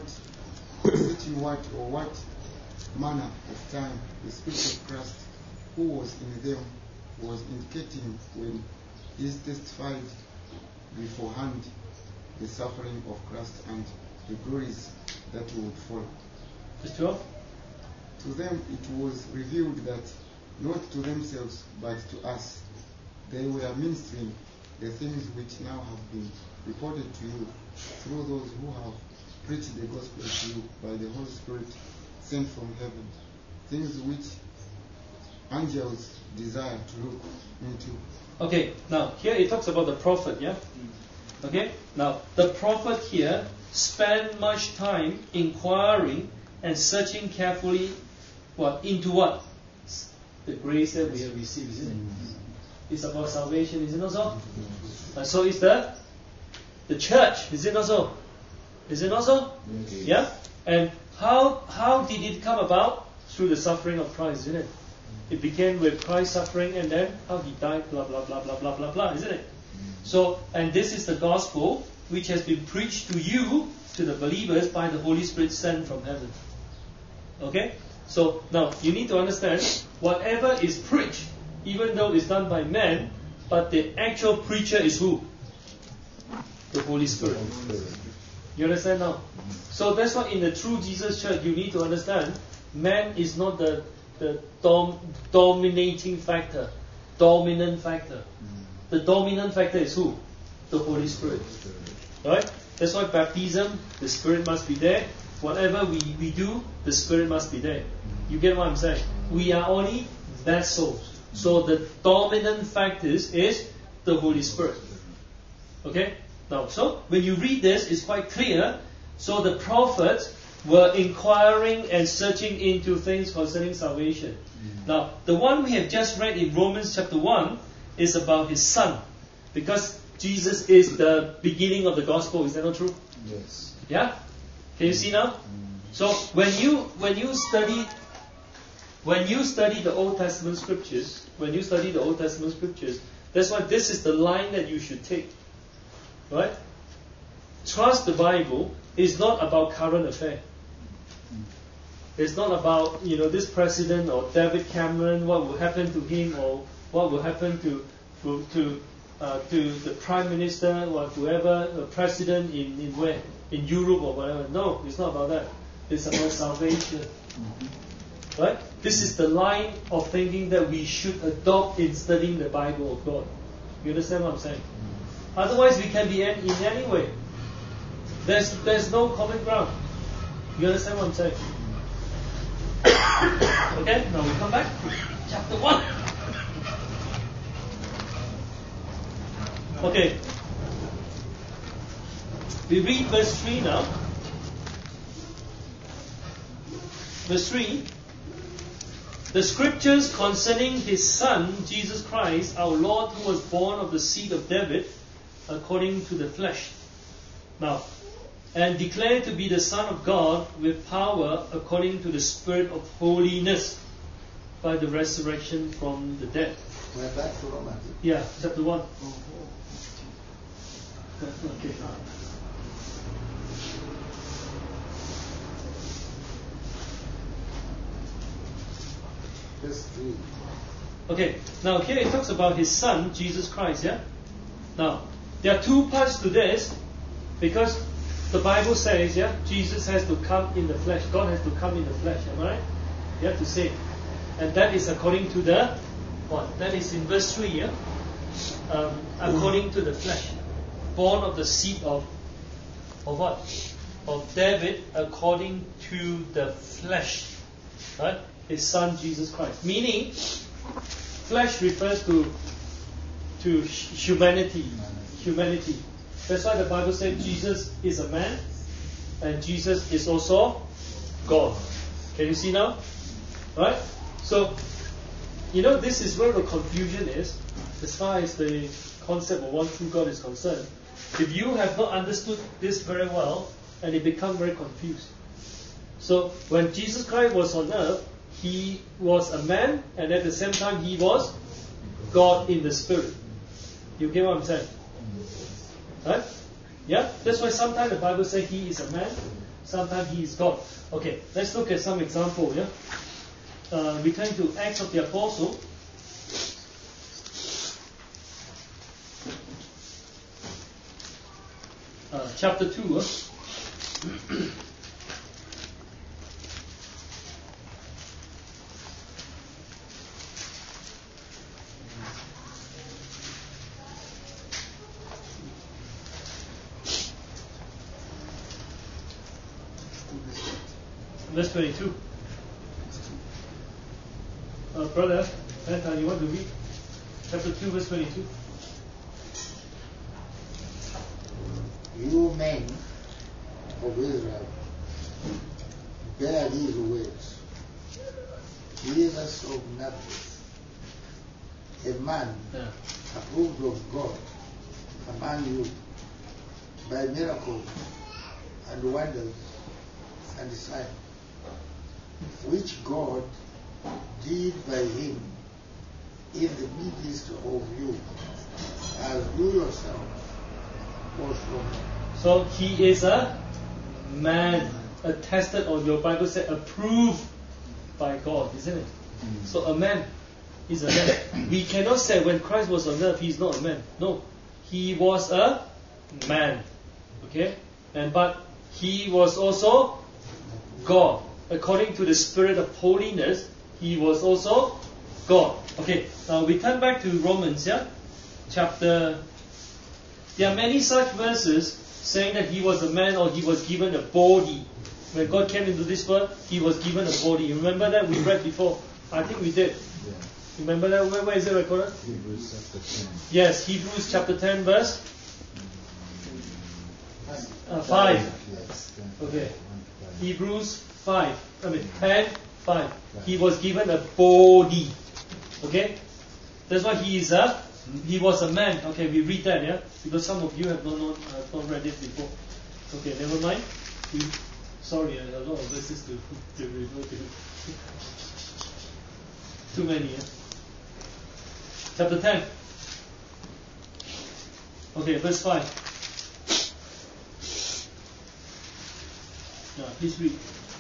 or what manner of time the Spirit of Christ who was in them was indicating when he testified beforehand the suffering of Christ and the glories that would follow. Verse 12. To them it was revealed that not to themselves but to us they were ministering the things which now have been reported to you through those who have preached the gospel to you by the Holy Spirit sent from heaven, things which angels desire to look into. Okay, now here it talks about the prophet, yeah? Okay, now the prophet here spent much time inquiring and searching carefully into what? The grace that we have received, isn't it? It's about salvation, isn't it also? And so is the church, is it not so? Is it not so? Okay. Yeah? And how did it come about? Through the suffering of Christ, isn't it? It began with Christ's suffering and then how he died, blah, blah, blah, blah, blah, blah, blah, isn't it? So, and this is the gospel which has been preached to you, to the believers, by the Holy Spirit sent from heaven. Okay? So, now, you need to understand, whatever is preached, even though it's done by men, but the actual preacher is who? The Holy Spirit. You understand now? So that's why in the true Jesus church you need to understand, man is not the dominating factor, dominant factor. The dominant factor is who? The Holy Spirit. Right? That's why baptism, the Spirit must be there. Whatever we do, the Spirit must be there. You get what I'm saying? We are only vessels. So the dominant factors is the Holy Spirit. Okay? Now, so when you read this, it's quite clear. So the prophets were inquiring and searching into things concerning salvation. Now, the one we have just read in Romans chapter 1 is about his son. Because Jesus is the beginning of the gospel. Is that not true? Yes. Yeah? Can you see now? So when you study the Old Testament scriptures, that's why this is the line that you should take. Right? Trust the Bible is not about current affair. It's not about this president or David Cameron, what will happen to him, or what will happen to the prime minister or whoever, the president in where, in Europe or whatever. No, it's not about that. It's about salvation. Right? This is the line of thinking that we should adopt in studying the Bible of God. You understand what I'm saying? Otherwise, we can be in any way. There's no common ground. You understand what I'm saying? Okay, now we come back to chapter 1. Okay. We read verse 3 now. Verse 3. The scriptures concerning his Son, Jesus Christ, our Lord, who was born of the seed of David, according to the flesh. Now, and declared to be the Son of God with power according to the Spirit of holiness by the resurrection from the dead. We're back to Romans. Yeah, chapter 1. Okay. Verse 3. Okay, now here it talks about his Son, Jesus Christ, yeah? Now, there are two parts to this, because the Bible says, yeah, Jesus has to come in the flesh. God has to come in the flesh, am I right? You have to say. And that is according to the what? That is in verse 3, yeah? According to the flesh. Born of the seed of what? Of David according to the flesh. Right? His son Jesus Christ. Meaning, flesh refers to humanity. Humanity. That's why the Bible says Jesus is a man and Jesus is also God. Can you see now? Right? So, this is where the confusion is as far as the concept of one true God is concerned. If you have not understood this very well, and it becomes very confused. So, when Jesus Christ was on earth, He was a man, and at the same time He was God in the Spirit. You get what I'm saying? Right? Yeah? That's why sometimes the Bible says He is a man, sometimes He is God. Okay, let's look at some example. Yeah? Return to Acts of the Apostle. Chapter 2. Verse 22. Brother, Nathan, you want to read? Chapter 2, verse 22. You men of Israel, bear these words. Jesus of Nazareth, a man approved of God among you by miracles and wonders and signs, which God did by Him in the midst of you, as you yourself also. So He is a man, attested, or your Bible says approved by God, isn't it? So a man is a man. We cannot say when Christ was on earth, He's not a man. No, He was a man. Okay? But He was also God. According to the Spirit of holiness, He was also God. Okay, now we turn back to Romans, yeah? Chapter. There are many such verses saying that He was a man or He was given a body. When God came into this world, He was given a body. Remember that? We read before. I think we did. Yeah. Remember that? Where is it recorded? Hebrews chapter 10. Yes, Hebrews chapter 10 verse 5. Yes, 10. Okay. Hebrews 10, 5. He was given a body. Okay? That's why he was a man. Okay, we read that, yeah? Because some of you have not read it before. Okay, never mind. Sorry, a lot of verses to refer to. Too many, yeah? Chapter 10. Okay, verse 5. Please read.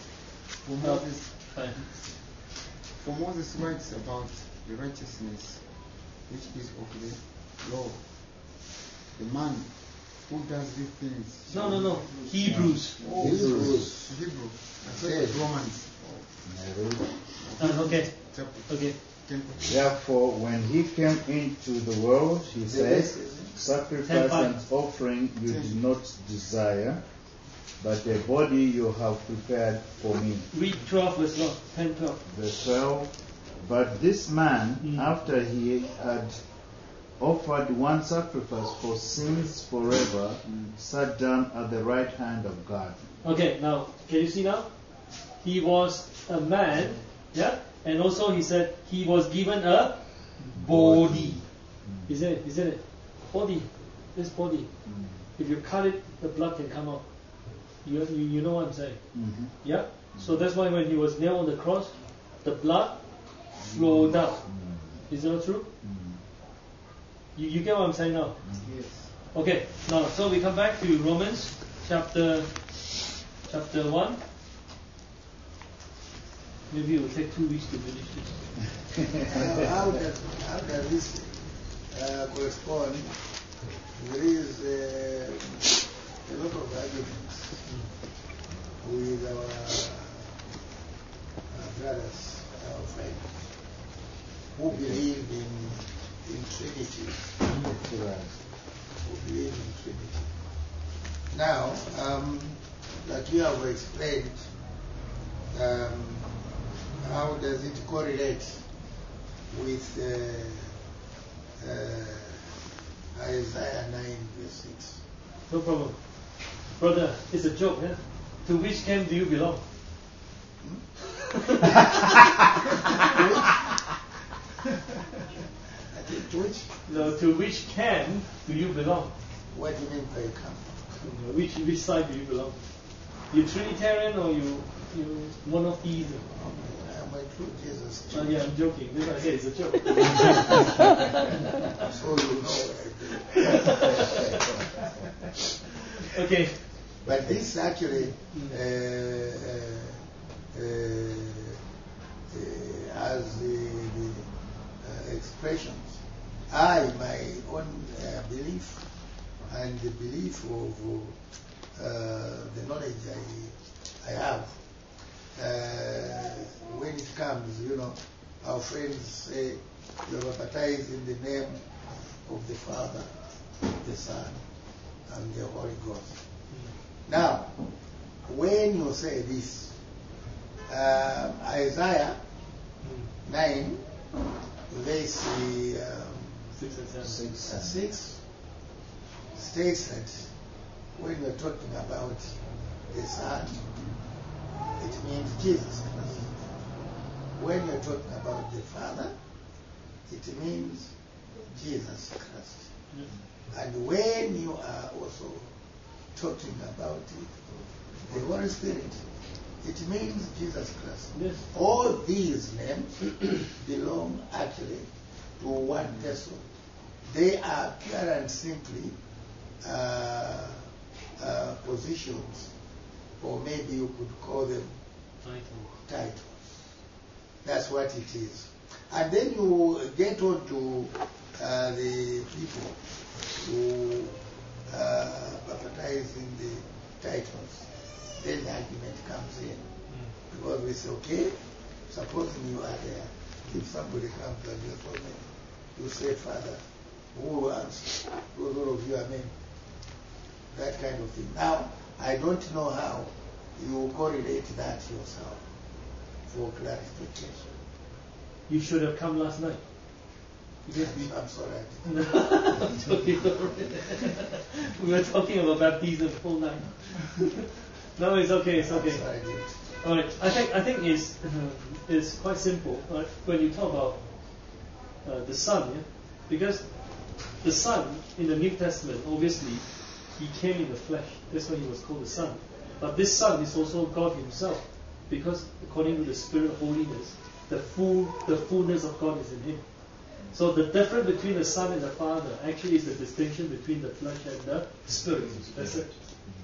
For Moses writes about the righteousness which is of the law. The man who does these things. No. Hebrews. Hebrew. I said Romans. Okay. Chapter 10. Therefore, when He came into the world, He said, sacrifice and offering you did not desire, but a body you have prepared for me. Read 12 verse 10, 12. Verse 12. But this man, after he had offered one sacrifice for sins forever, sat down at the right hand of God. Okay, now, can you see now? He was a man, yeah? And also he said he was given a body. Isn't it? Body. This body. If you cut it, the blood can come out. You know what I'm saying? Yeah? So that's why when he was nailed on the cross, the blood flowed out. Is that not true? You get what I'm saying now? Yes. Okay, now so we come back to Romans chapter 1. Maybe it will take 2 weeks to finish this. How does this correspond? There is a lot of arguments Now, like you have explained, how does it correlate with Isaiah 9 verse 6? No problem. Brother, it's a joke, yeah? To which camp do you belong? I think to which? No, to which camp do you belong? What do you mean by camp? Which side do you belong? You Trinitarian or you monotheism? I'm a true Jesus. Oh, yeah, I'm joking. This I say it's a joke. So you know. Okay. But this actually has the expressions. My own belief and the belief of the knowledge I have. When it comes, our friends say you are baptized in the name of the Father, the Son, and the Holy Ghost. Now, when you say this, Isaiah 9, verse 6 and 7. 6 states that when we're talking about the Son, it means Jesus Christ. When you're talking about the Father, it means Jesus Christ. And when you are also talking about the Holy Spirit, it means Jesus Christ. Yes. All these names belong actually to one person. They are pure and simply positions, or maybe you could call them titles. That's what it is. And then you get on to the people who baptize in the titles. Then the argument comes in. Because we say, okay, supposing you are there, if somebody comes and you told me, you say, Father, who will answer? Those all of you, amen. That kind of thing. Now, I don't know how you correlate that yourself for clarification. You should have come last night. I'm sorry. We were talking about baptism the whole night. No, it's okay. It's okay. Sorry, All right. I think it's quite simple. Right? When you talk about the Son, yeah? Because the Son in the New Testament, obviously, he came in the flesh. That's why he was called the Son. But this Son is also God Himself, because according to the Spirit of holiness, the fullness of God is in Him. So the difference between the Son and the Father actually is the distinction between the flesh and the Spirit. That's it.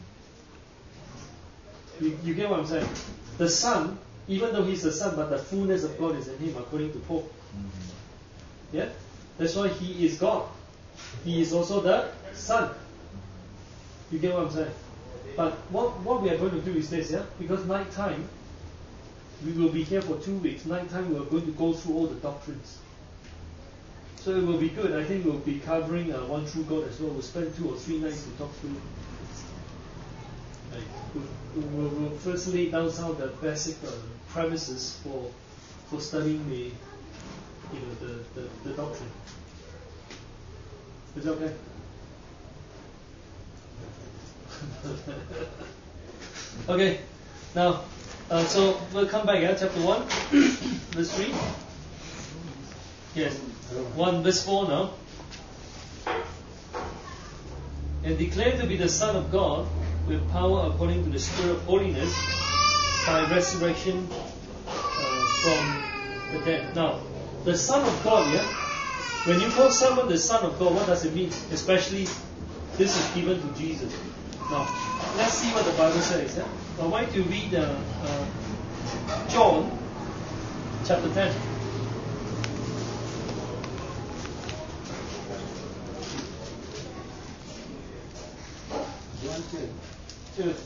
You get what I'm saying? The Son, even though He's the Son, but the fullness of God is in Him, according to Paul. Yeah? That's why He is God. He is also the Son. You get what I'm saying? But what we are going to do is this, yeah? Because night time, we will be here for 2 weeks. Night time, we are going to go through all the doctrines. So it will be good. I think we'll be covering one true God as well. We'll spend 2 or 3 nights to talk through. We'll first lay down some of the basic premises for studying the doctrine. Is that okay? Okay. Now, so we'll come back. Chapter 1, verse 3. Yes. 1 verse 4 now. And declared to be the Son of God with power according to the Spirit of holiness by resurrection from the dead. Now, the Son of God, yeah? When you call someone the Son of God, what does it mean? Especially, this is given to Jesus. Now, let's see what the Bible says. Yeah? I want you to read John chapter 10. John 10. Good.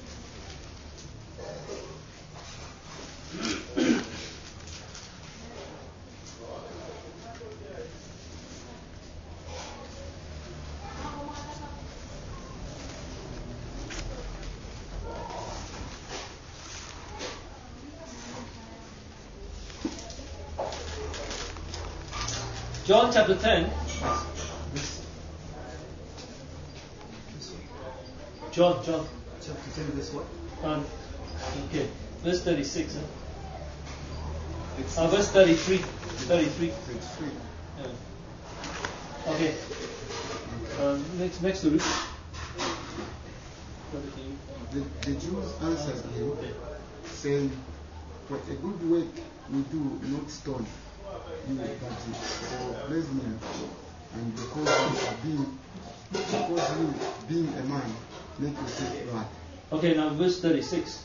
John chapter 10. John Chapter 10, verse what? Okay, verse 36. Verse 33. 33. Yeah. Okay. Next to it. The Jews answered him, saying, "For a good work we do not stone you, but for placement, and because you, being a man, make yourself bad." Okay, now verse 36.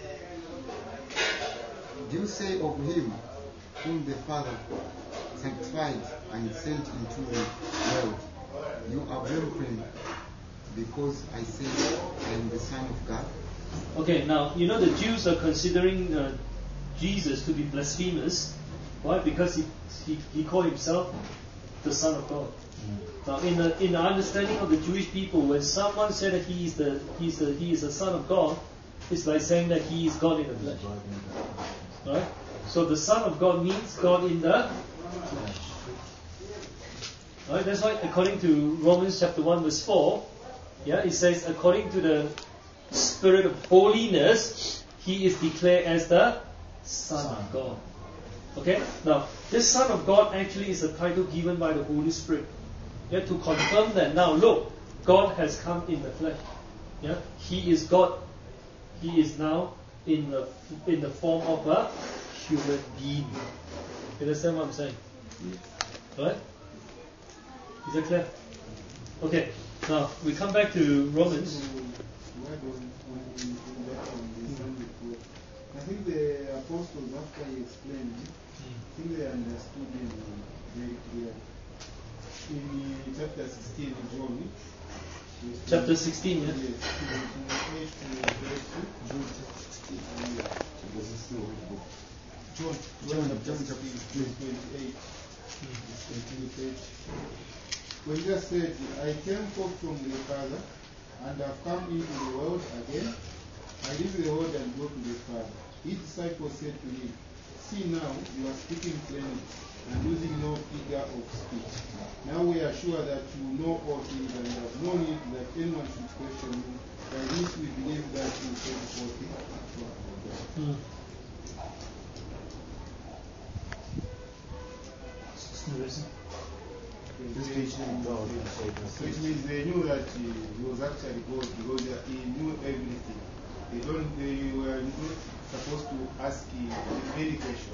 Do you say of him whom the Father sanctified and sent into the world, you are blaspheming, because I say I am the Son of God? Okay, now you know the Jews are considering Jesus to be blasphemous. Why? Because he called himself the Son of God. Now, in the understanding of the Jewish people, when someone said that he is the Son of God, it's like saying that he is God in the flesh. Right? So the Son of God means God in the flesh. Right? That's why, according to Romans chapter 1 verse 4, yeah, it says, according to the Spirit of holiness, he is declared as the Son of God. Okay? Now, this Son of God actually is a title given by the Holy Spirit. Yeah, to confirm that now, look, God has come in the flesh. Yeah, He is God. He is now in the form of a human being. You understand what I'm saying? Right? Is that clear? Okay. Now we come back to Romans. I think the apostles, after he explained it, I think they understood him very clearly. In chapter 16 of John. Chapter 16, yeah? Yes. John chapter 28. When Jesus said, I came forth from the Father, and have come into the world again. I leave the world and go to the Father. His disciples said to him, see now, you are speaking plainly, and using no figure of speech. Now we are sure that you know all things, and have no need that anyone should question you. By this we believe that you said all things to our God. Which means they knew that he was actually God, because he knew everything. They were not supposed to ask him any question.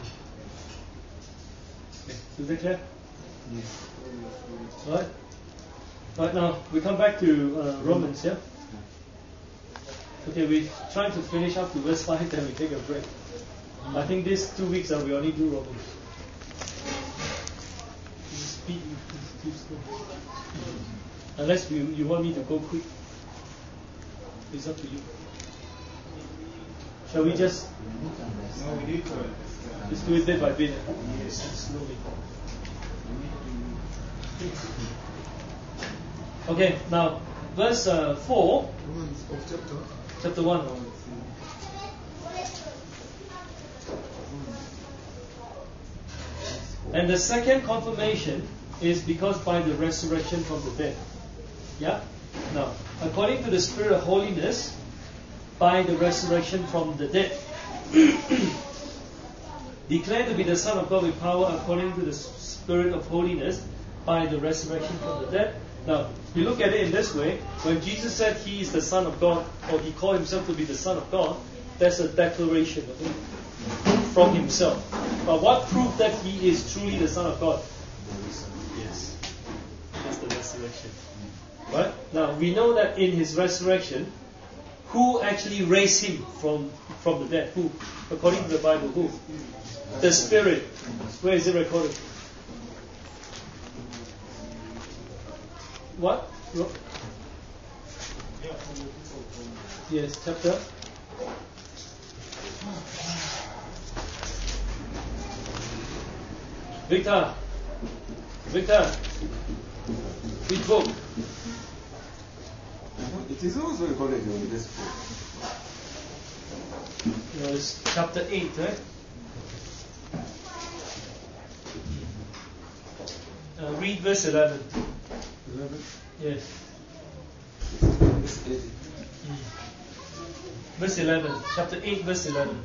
Is that clear? Yes. Right. Right, now we come back to Romans, yeah? Okay, we're trying to finish up to verse 5, then we take a break. I think these 2 weeks we only do Romans. Speed too slow. Unless you want me to go quick. It's up to you. Shall we just... No, we need to... Just do it bit by bit. Yes, slowly. Okay, now verse 4. Romans of Chapter 1. And the second confirmation is because by the resurrection from the dead. Yeah? Now, according to the Spirit of holiness, by the resurrection from the dead. Declared to be the Son of God with power according to the Spirit of holiness by the resurrection from the dead. Now, you look at it in this way, when Jesus said He is the Son of God, or He called Himself to be the Son of God, that's a declaration, okay, from Himself. But what proved that He is truly the Son of God? Yes, that's the resurrection. Right? Now, we know that in His resurrection, who actually raised Him from the dead? Who? According to the Bible, who? The Spirit. Where is it recorded? What? Yes, chapter. Victor, which book? It is also recorded in this book. No, it's chapter 8, right? Read verse 11. 11. Yes. Verse 8. Verse 11. Chapter 8, verse 11.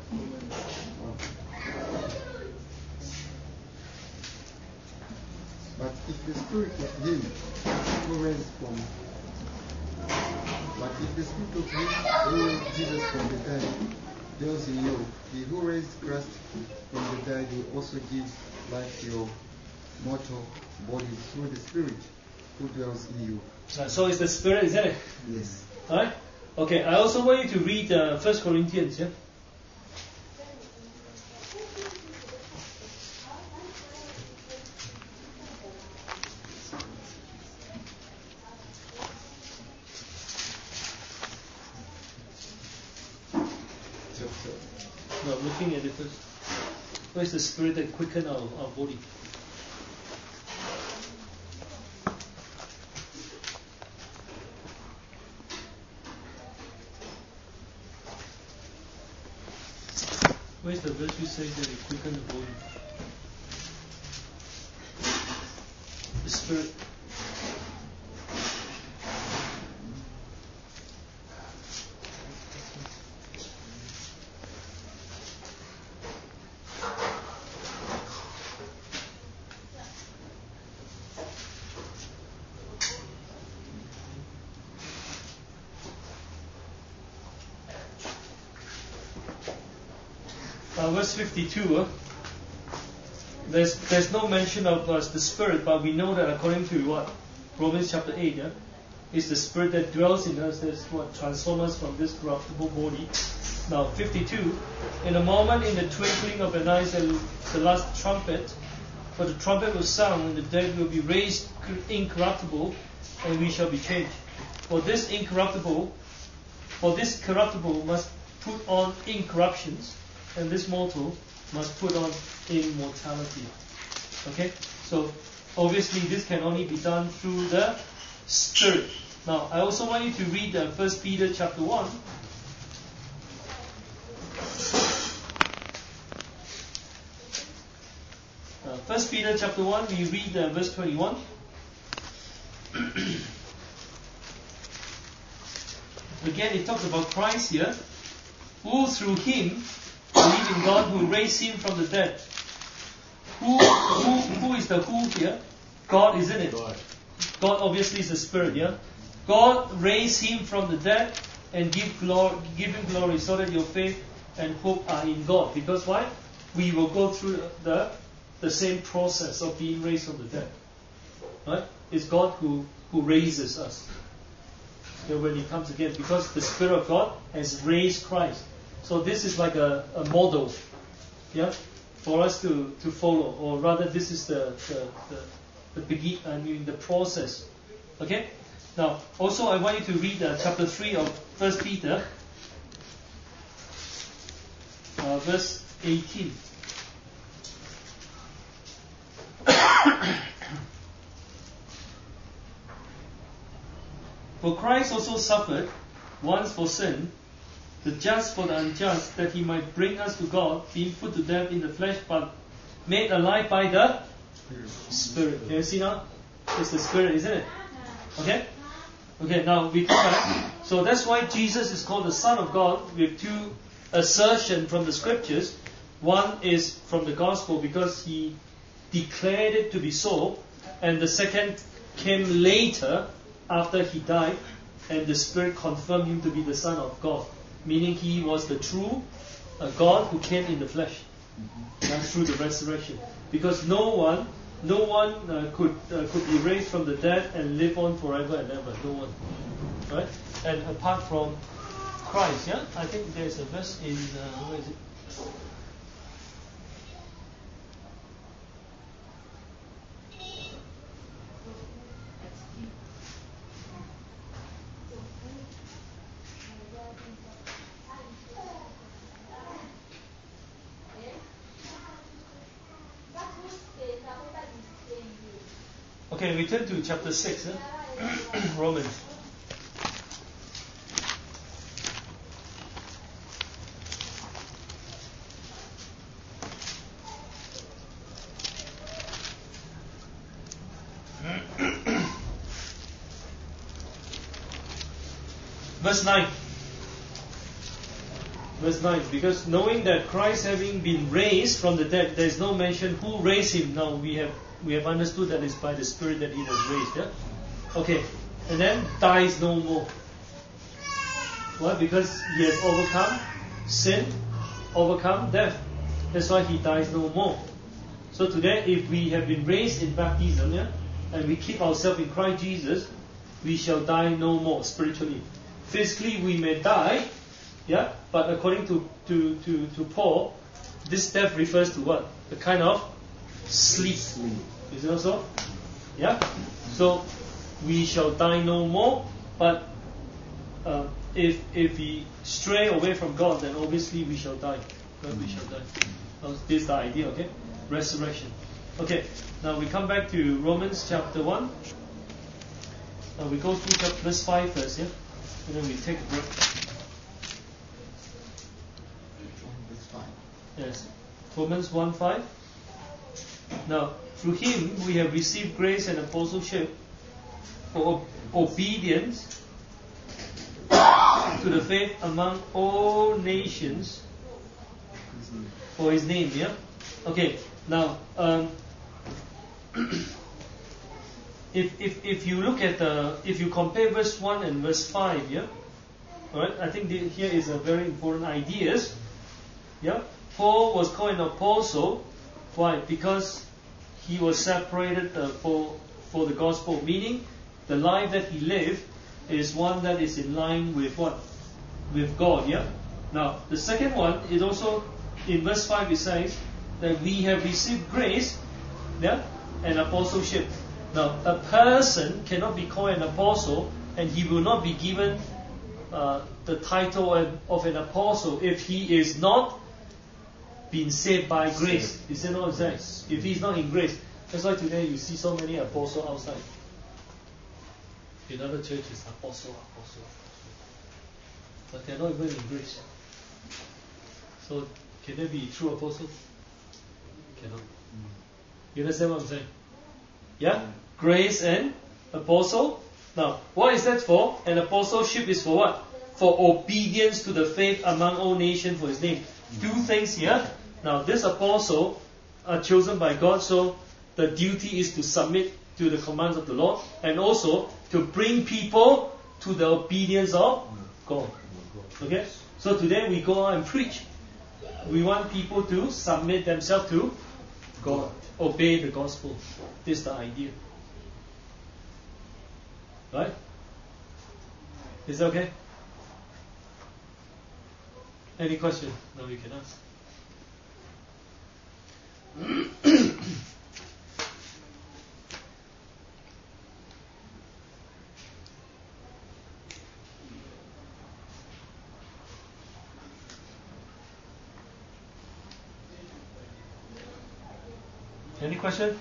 But if the spirit of him who raised from who raised Jesus from the dead dwells in you, he who raised Christ from the dead will also give life to your mortal bodies through the spirit who dwells in you. So it's the Spirit, isn't it? Yes. Alright? Okay, I also want you to read 1 Corinthians, yeah? No, looking at it first. Where's the Spirit that quickens our body? Where's the verse you say that it quickens the body? The Spirit. Verse 52, there's no mention of the Spirit, but we know that according to what? Romans chapter 8, yeah? It's the Spirit that dwells in us, that's what transforms us from this corruptible body. Now, 52, in a moment, in the twinkling of an eye, the last trumpet, for the trumpet will sound, and the dead will be raised incorruptible, and we shall be changed. For this corruptible must put on incorruptions, and this mortal must put on immortality. Okay? So, obviously this can only be done through the Spirit. Now, I also want you to read 1 Peter chapter 1. 1 Peter chapter 1, we read verse 21. Again, it talks about Christ here, who through him believe in God who raised him from the dead. Who is the who here? God, isn't it? God obviously is the Spirit, yeah? God raised him from the dead and give him glory so that your faith and hope are in God. Because why? We will go through the same process of being raised from the dead. Right? It's God who raises us. When he comes again. Because the Spirit of God has raised Christ. So this is like a model, yeah, for us to follow, or rather, this is the process. Okay. Now, also, I want you to read chapter 3 of 1 Peter, verse 18. For Christ also suffered once for sin, the just for the unjust, that he might bring us to God, being put to death in the flesh, but made alive by the Spirit. Can you see now? It's the Spirit, isn't it? Okay? Okay, now we come back. So that's why Jesus is called the Son of God, with two assertions from the Scriptures. One is from the Gospel, because he declared it to be so, and the second came later, after he died, and the Spirit confirmed him to be the Son of God. Meaning he was the true God who came in the flesh. That's through the resurrection. Because no one could be raised from the dead and live on forever and ever. No one. Right? And apart from Christ, yeah? I think there's a verse in, where is it? Okay, we turn to chapter 6, Romans. verse 9. Verse 9, because knowing that Christ having been raised from the dead, there is no mention who raised him. Now we have understood that it's by the Spirit that he was raised. Yeah? Okay, and then dies no more. Why? Because he has overcome sin, overcome death. That's why he dies no more. So today, if we have been raised in baptism, yeah, and we keep ourselves in Christ Jesus, we shall die no more spiritually. Physically, we may die, yeah, but according to Paul, this death refers to what? The kind of sleep. Is it also? Yeah. So we shall die no more. But if we stray away from God, then obviously we shall die. We shall die. This is the idea, okay? Resurrection. Okay. Now we come back to Romans chapter 1. Now we go through verse 5 first, yeah? And then we take a break. Yes. Romans 1:5. Now, through him we have received grace and apostleship for obedience to the faith among all nations for his name, yeah? Okay, now, if you look at if you compare verse 1 and verse 5, yeah? Alright, I think here is a very important idea. Yeah? Paul was called an apostle. Why? Because he was separated for the gospel, meaning the life that he lived is one that is in line with what? With God, yeah? Now, the second one is also, in verse 5 it says, that we have received grace, yeah, and apostleship. Now, a person cannot be called an apostle, and he will not be given the title of an apostle if he is not been saved by grace. You see what I'm saying? If he's not in grace. That's why today you see so many apostles outside. In other churches, apostle. But they're not even in grace. So, can they be true apostles? Cannot. You understand what I'm saying? Yeah? Grace and apostle. Now, what is that for? An apostleship is for what? For obedience to the faith among all nations for his name. Two things here. Now, this apostle are chosen by God, so the duty is to submit to the commands of the Lord and also to bring people to the obedience of God. Okay? So today we go out and preach. We want people to submit themselves to God, obey the gospel. This is the idea. Right? Is that okay? Any question? No, you can ask. Any question?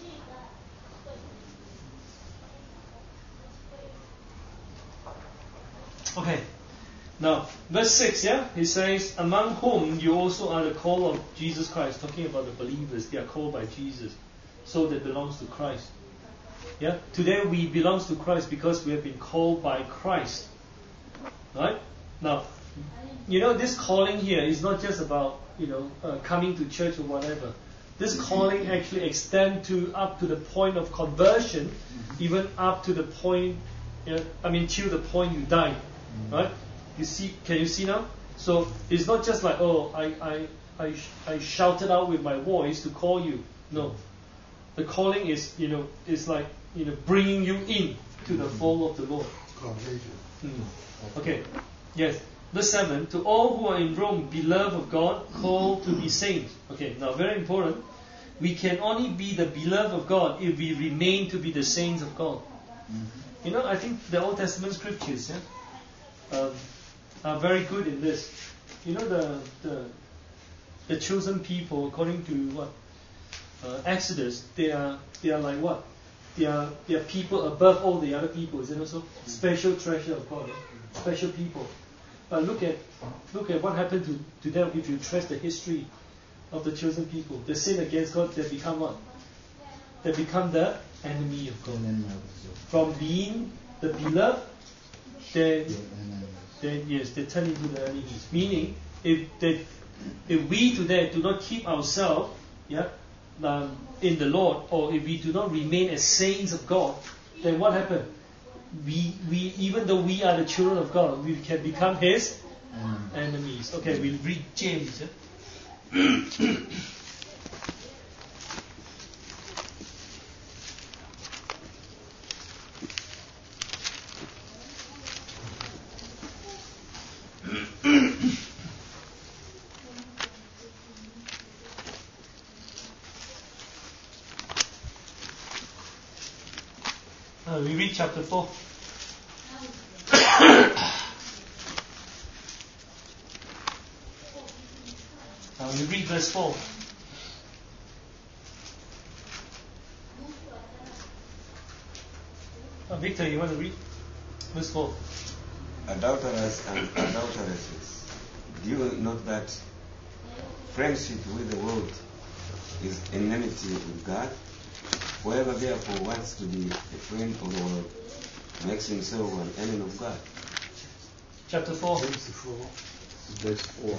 Okay. Now, verse 6, yeah? He says, among whom you also are the call of Jesus Christ. Talking about the believers, they are called by Jesus. So that belongs to Christ. Yeah? Today we belong to Christ because we have been called by Christ. Right? Now, this calling here is not just about, coming to church or whatever. This calling actually extends up to the point of conversion, even up to the point, till the point you die. Right? Can you see now? So it's not just like, I shouted out with my voice to call you. No. The calling is, is like, bringing you in to the fold of the Lord. Okay. Yes. Verse 7, to all who are in Rome, beloved of God, called to be saints. Okay, now very important. We can only be the beloved of God if we remain to be the saints of God. I think the Old Testament scriptures, are very good in this. The chosen people, according to what? Exodus, they are like what? They are people above all the other people. Is it also? Special treasure of God. Special people. But look at what happened to them if you trace the history of the chosen people. They sin against God, they become what? They become the enemy of God. From being the beloved, they then yes, they turn into the enemies. Meaning, if we today do not keep ourselves, in the Lord, or if we do not remain as saints of God, then what happens? We even though we are the children of God, we can become His enemies. Okay, we'll read James. We read chapter 4. We read verse 4. Victor, you want to read verse 4? Adulterers and adulteresses, do you note that friendship with the world is enmity with God? Whoever therefore wants to be a friend of the world makes himself an enemy of God. Chapter 4. James 4. Verse 4.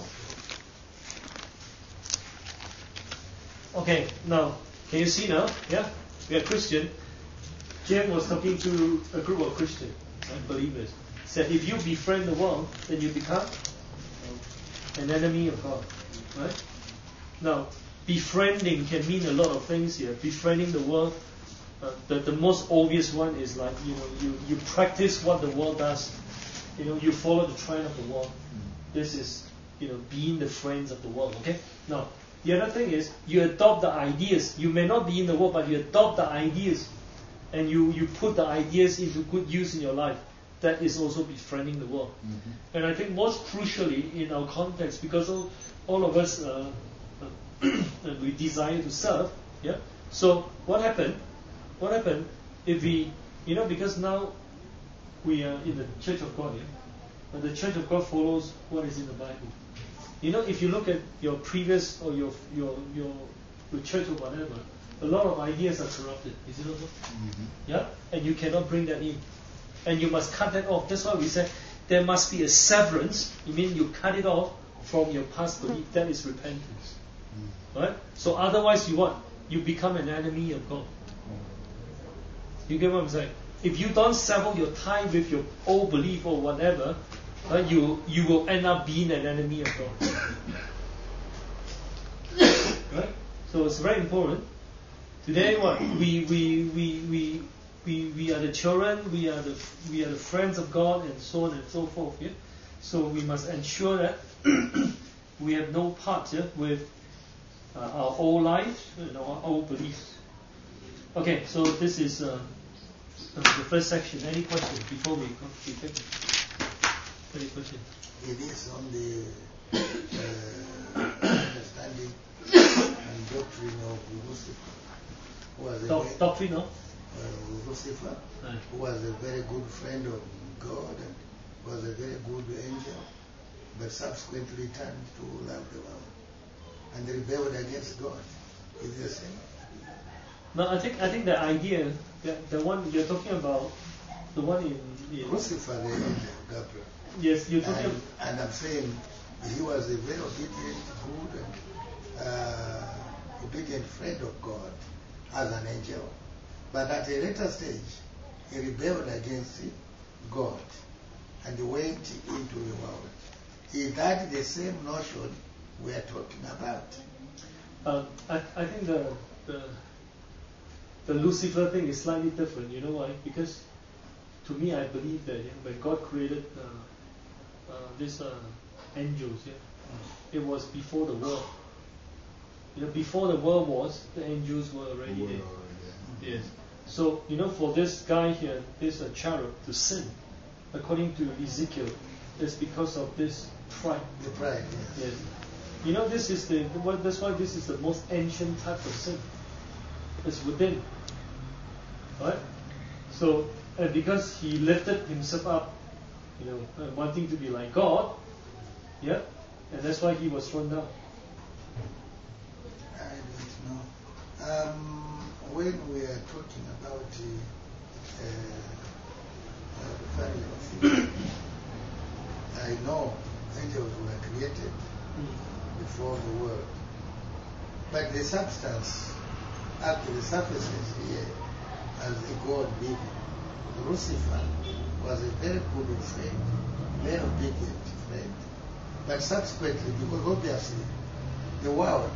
Okay, now, can you see now? Yeah? We are Christian. James was talking to a group of Christians, right, believers. He said, if you befriend the world, then you become an enemy of God. Right? Now, befriending can mean a lot of things here. Befriending the world, the most obvious one is like, you practice what the world does. You follow the trend of the world. This is, being the friends of the world. Okay? Now, the other thing is, you adopt the ideas. You may not be in the world, but you adopt the ideas. And you put the ideas into good use in your life. That is also befriending the world. Mm-hmm. And I think most crucially in our context, because all of us, we desire to serve. Yeah. So what happened? What happened if we, because now we are in the Church of God. Yeah. But the Church of God follows what is in the Bible. If you look at your previous or your church or whatever, a lot of ideas are corrupted. Is it also? Mm-hmm. Yeah? And you cannot bring that in. And you must cut that off. That's why we say there must be a severance. You mean you cut it off from your past belief. That is repentance. Mm-hmm. Right? So otherwise you become an enemy of God. Mm-hmm. You get what I'm saying? If you don't sever your tie with your old belief or whatever, right, you will end up being an enemy of God. Right? So it's very important. Today, what we are the children, we are the friends of God, and so on and so forth. Yeah? So we must ensure that we have no part with our old life and our old beliefs. Okay, so this is the first section. Any questions before we continue? Any questions? It is on the understanding and doctrine of Lucifer. Doctrine of? Lucifer, who was a very good friend of God and was a very good angel, but subsequently turned to love the world and rebelled against God. Is it the same? No, I think the idea, the one you're talking about, the one in Lucifer, the angel, Gabriel. Yes, you're talking. And I'm saying he was a very obedient, good, and obedient friend of God as an angel. But at a later stage, he rebelled against God and went into the world. Is that the same notion we are talking about? I think the Lucifer thing is slightly different. You know why? Because to me, I believe that when God created these angels, it was before the world. Before the world was, the angels were already there. Yes. So, for this guy here, this cherub, to sin, according to Ezekiel, is because of this pride. The pride, yes. This is that's why this is the most ancient type of sin. It's within. Right? So, and because he lifted himself up, wanting to be like God, yeah, and that's why he was thrown down. I don't know. When we are talking about the family of No, angels were created before the world. But the substance, actually the surface is here as a God living. Lucifer was a very good friend, very obedient friend. But subsequently, because obviously the world,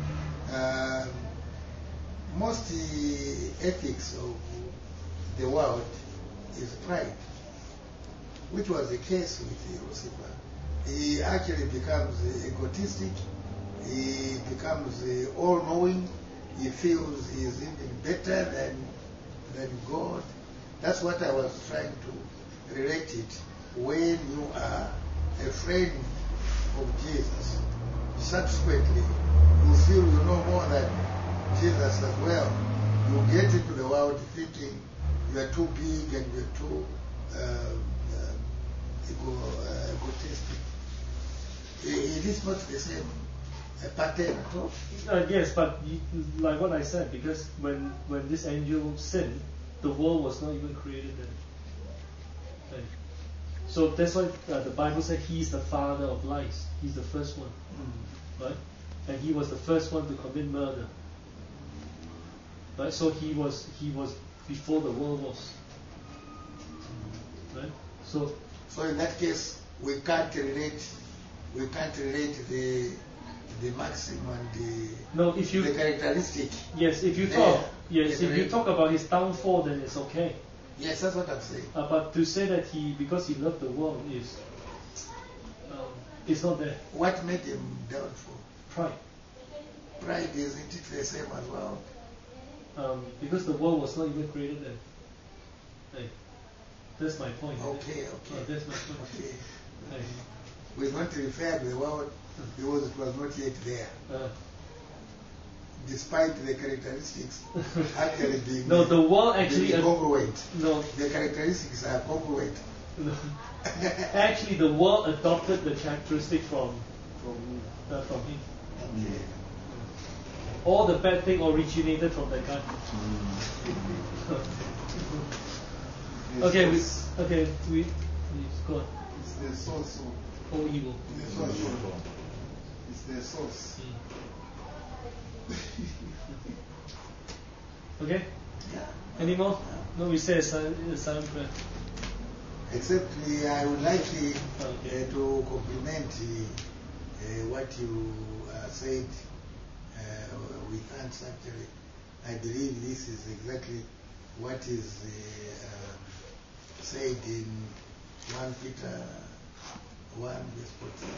most ethics of the world is pride, which was the case with Lucifer. He actually becomes egotistic, he becomes all-knowing, he feels he is even better than God. That's what I was trying to relate it. When you are a friend of Jesus, subsequently you feel you know more than Jesus as well. You get into the world thinking you are too big and you are too egotistic. It is not the same pattern at all. Yes, but like what I said, because when this angel sinned, the world was not even created then. Right. So that's why the Bible said he's the father of lies. He's the first one, right? And he was the first one to commit murder. Right. So he was before the world was. Right. So in that case, we can't relate the maxim and the characteristic. Yes, if you talk about his downfall, then it's okay. Yes, that's what I'm saying. But to say that because he loved the world is not there. What made him downfall? Pride. Pride, isn't it the same as well? Because the world was not even created then. Hey, that's my point. Okay. That's my point. Okay. Hey. We want to refer to the world because it was not yet there. Despite the characteristics actually being no, the world actually congruent. No, the characteristics are congruent. No. Actually, the world adopted the characteristic from him. Okay. All the bad thing originated from that guy. we go on. It's the source of all evil. It's the source. Okay? Yeah. Any more? No, we say a silent prayer. Except I would like to compliment what you said with Ants actually. I believe this is exactly what is said in 1 Peter 1 verse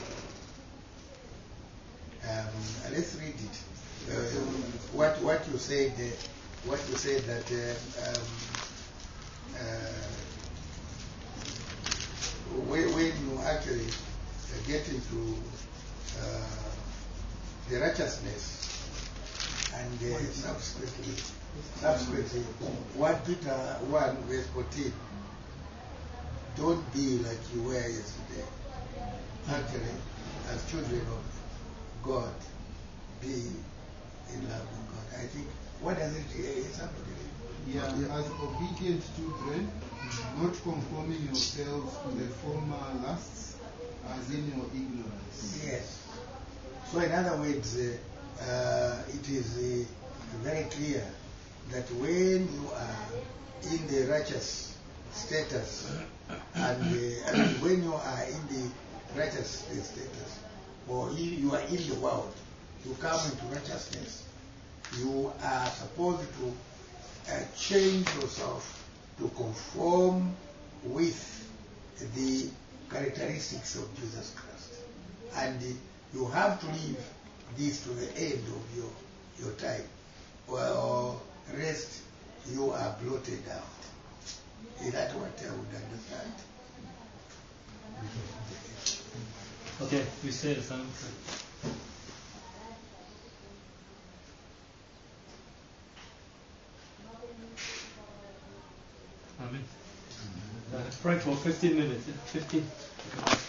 14. Let's read it. What you said that when you actually get into the righteousness and subsequently 1 Peter 1 verse 14, don't be like you were yesterday. Actually, as children of God, be in love with God. I think, what does it somebody? As obedient children, not conforming yourselves to the former lusts, as in your ignorance. Yes. So in other words, it is very clear that when you are in the righteous status and when you are in the righteous status, or you are in the world, you come into righteousness, you are supposed to change yourself to conform with the characteristics of Jesus Christ. And you have to leave this to the end of your time, or rest you are blotted out. Is that what I would understand? Okay, we say the same. Amen. Pray for 15 minutes. 15.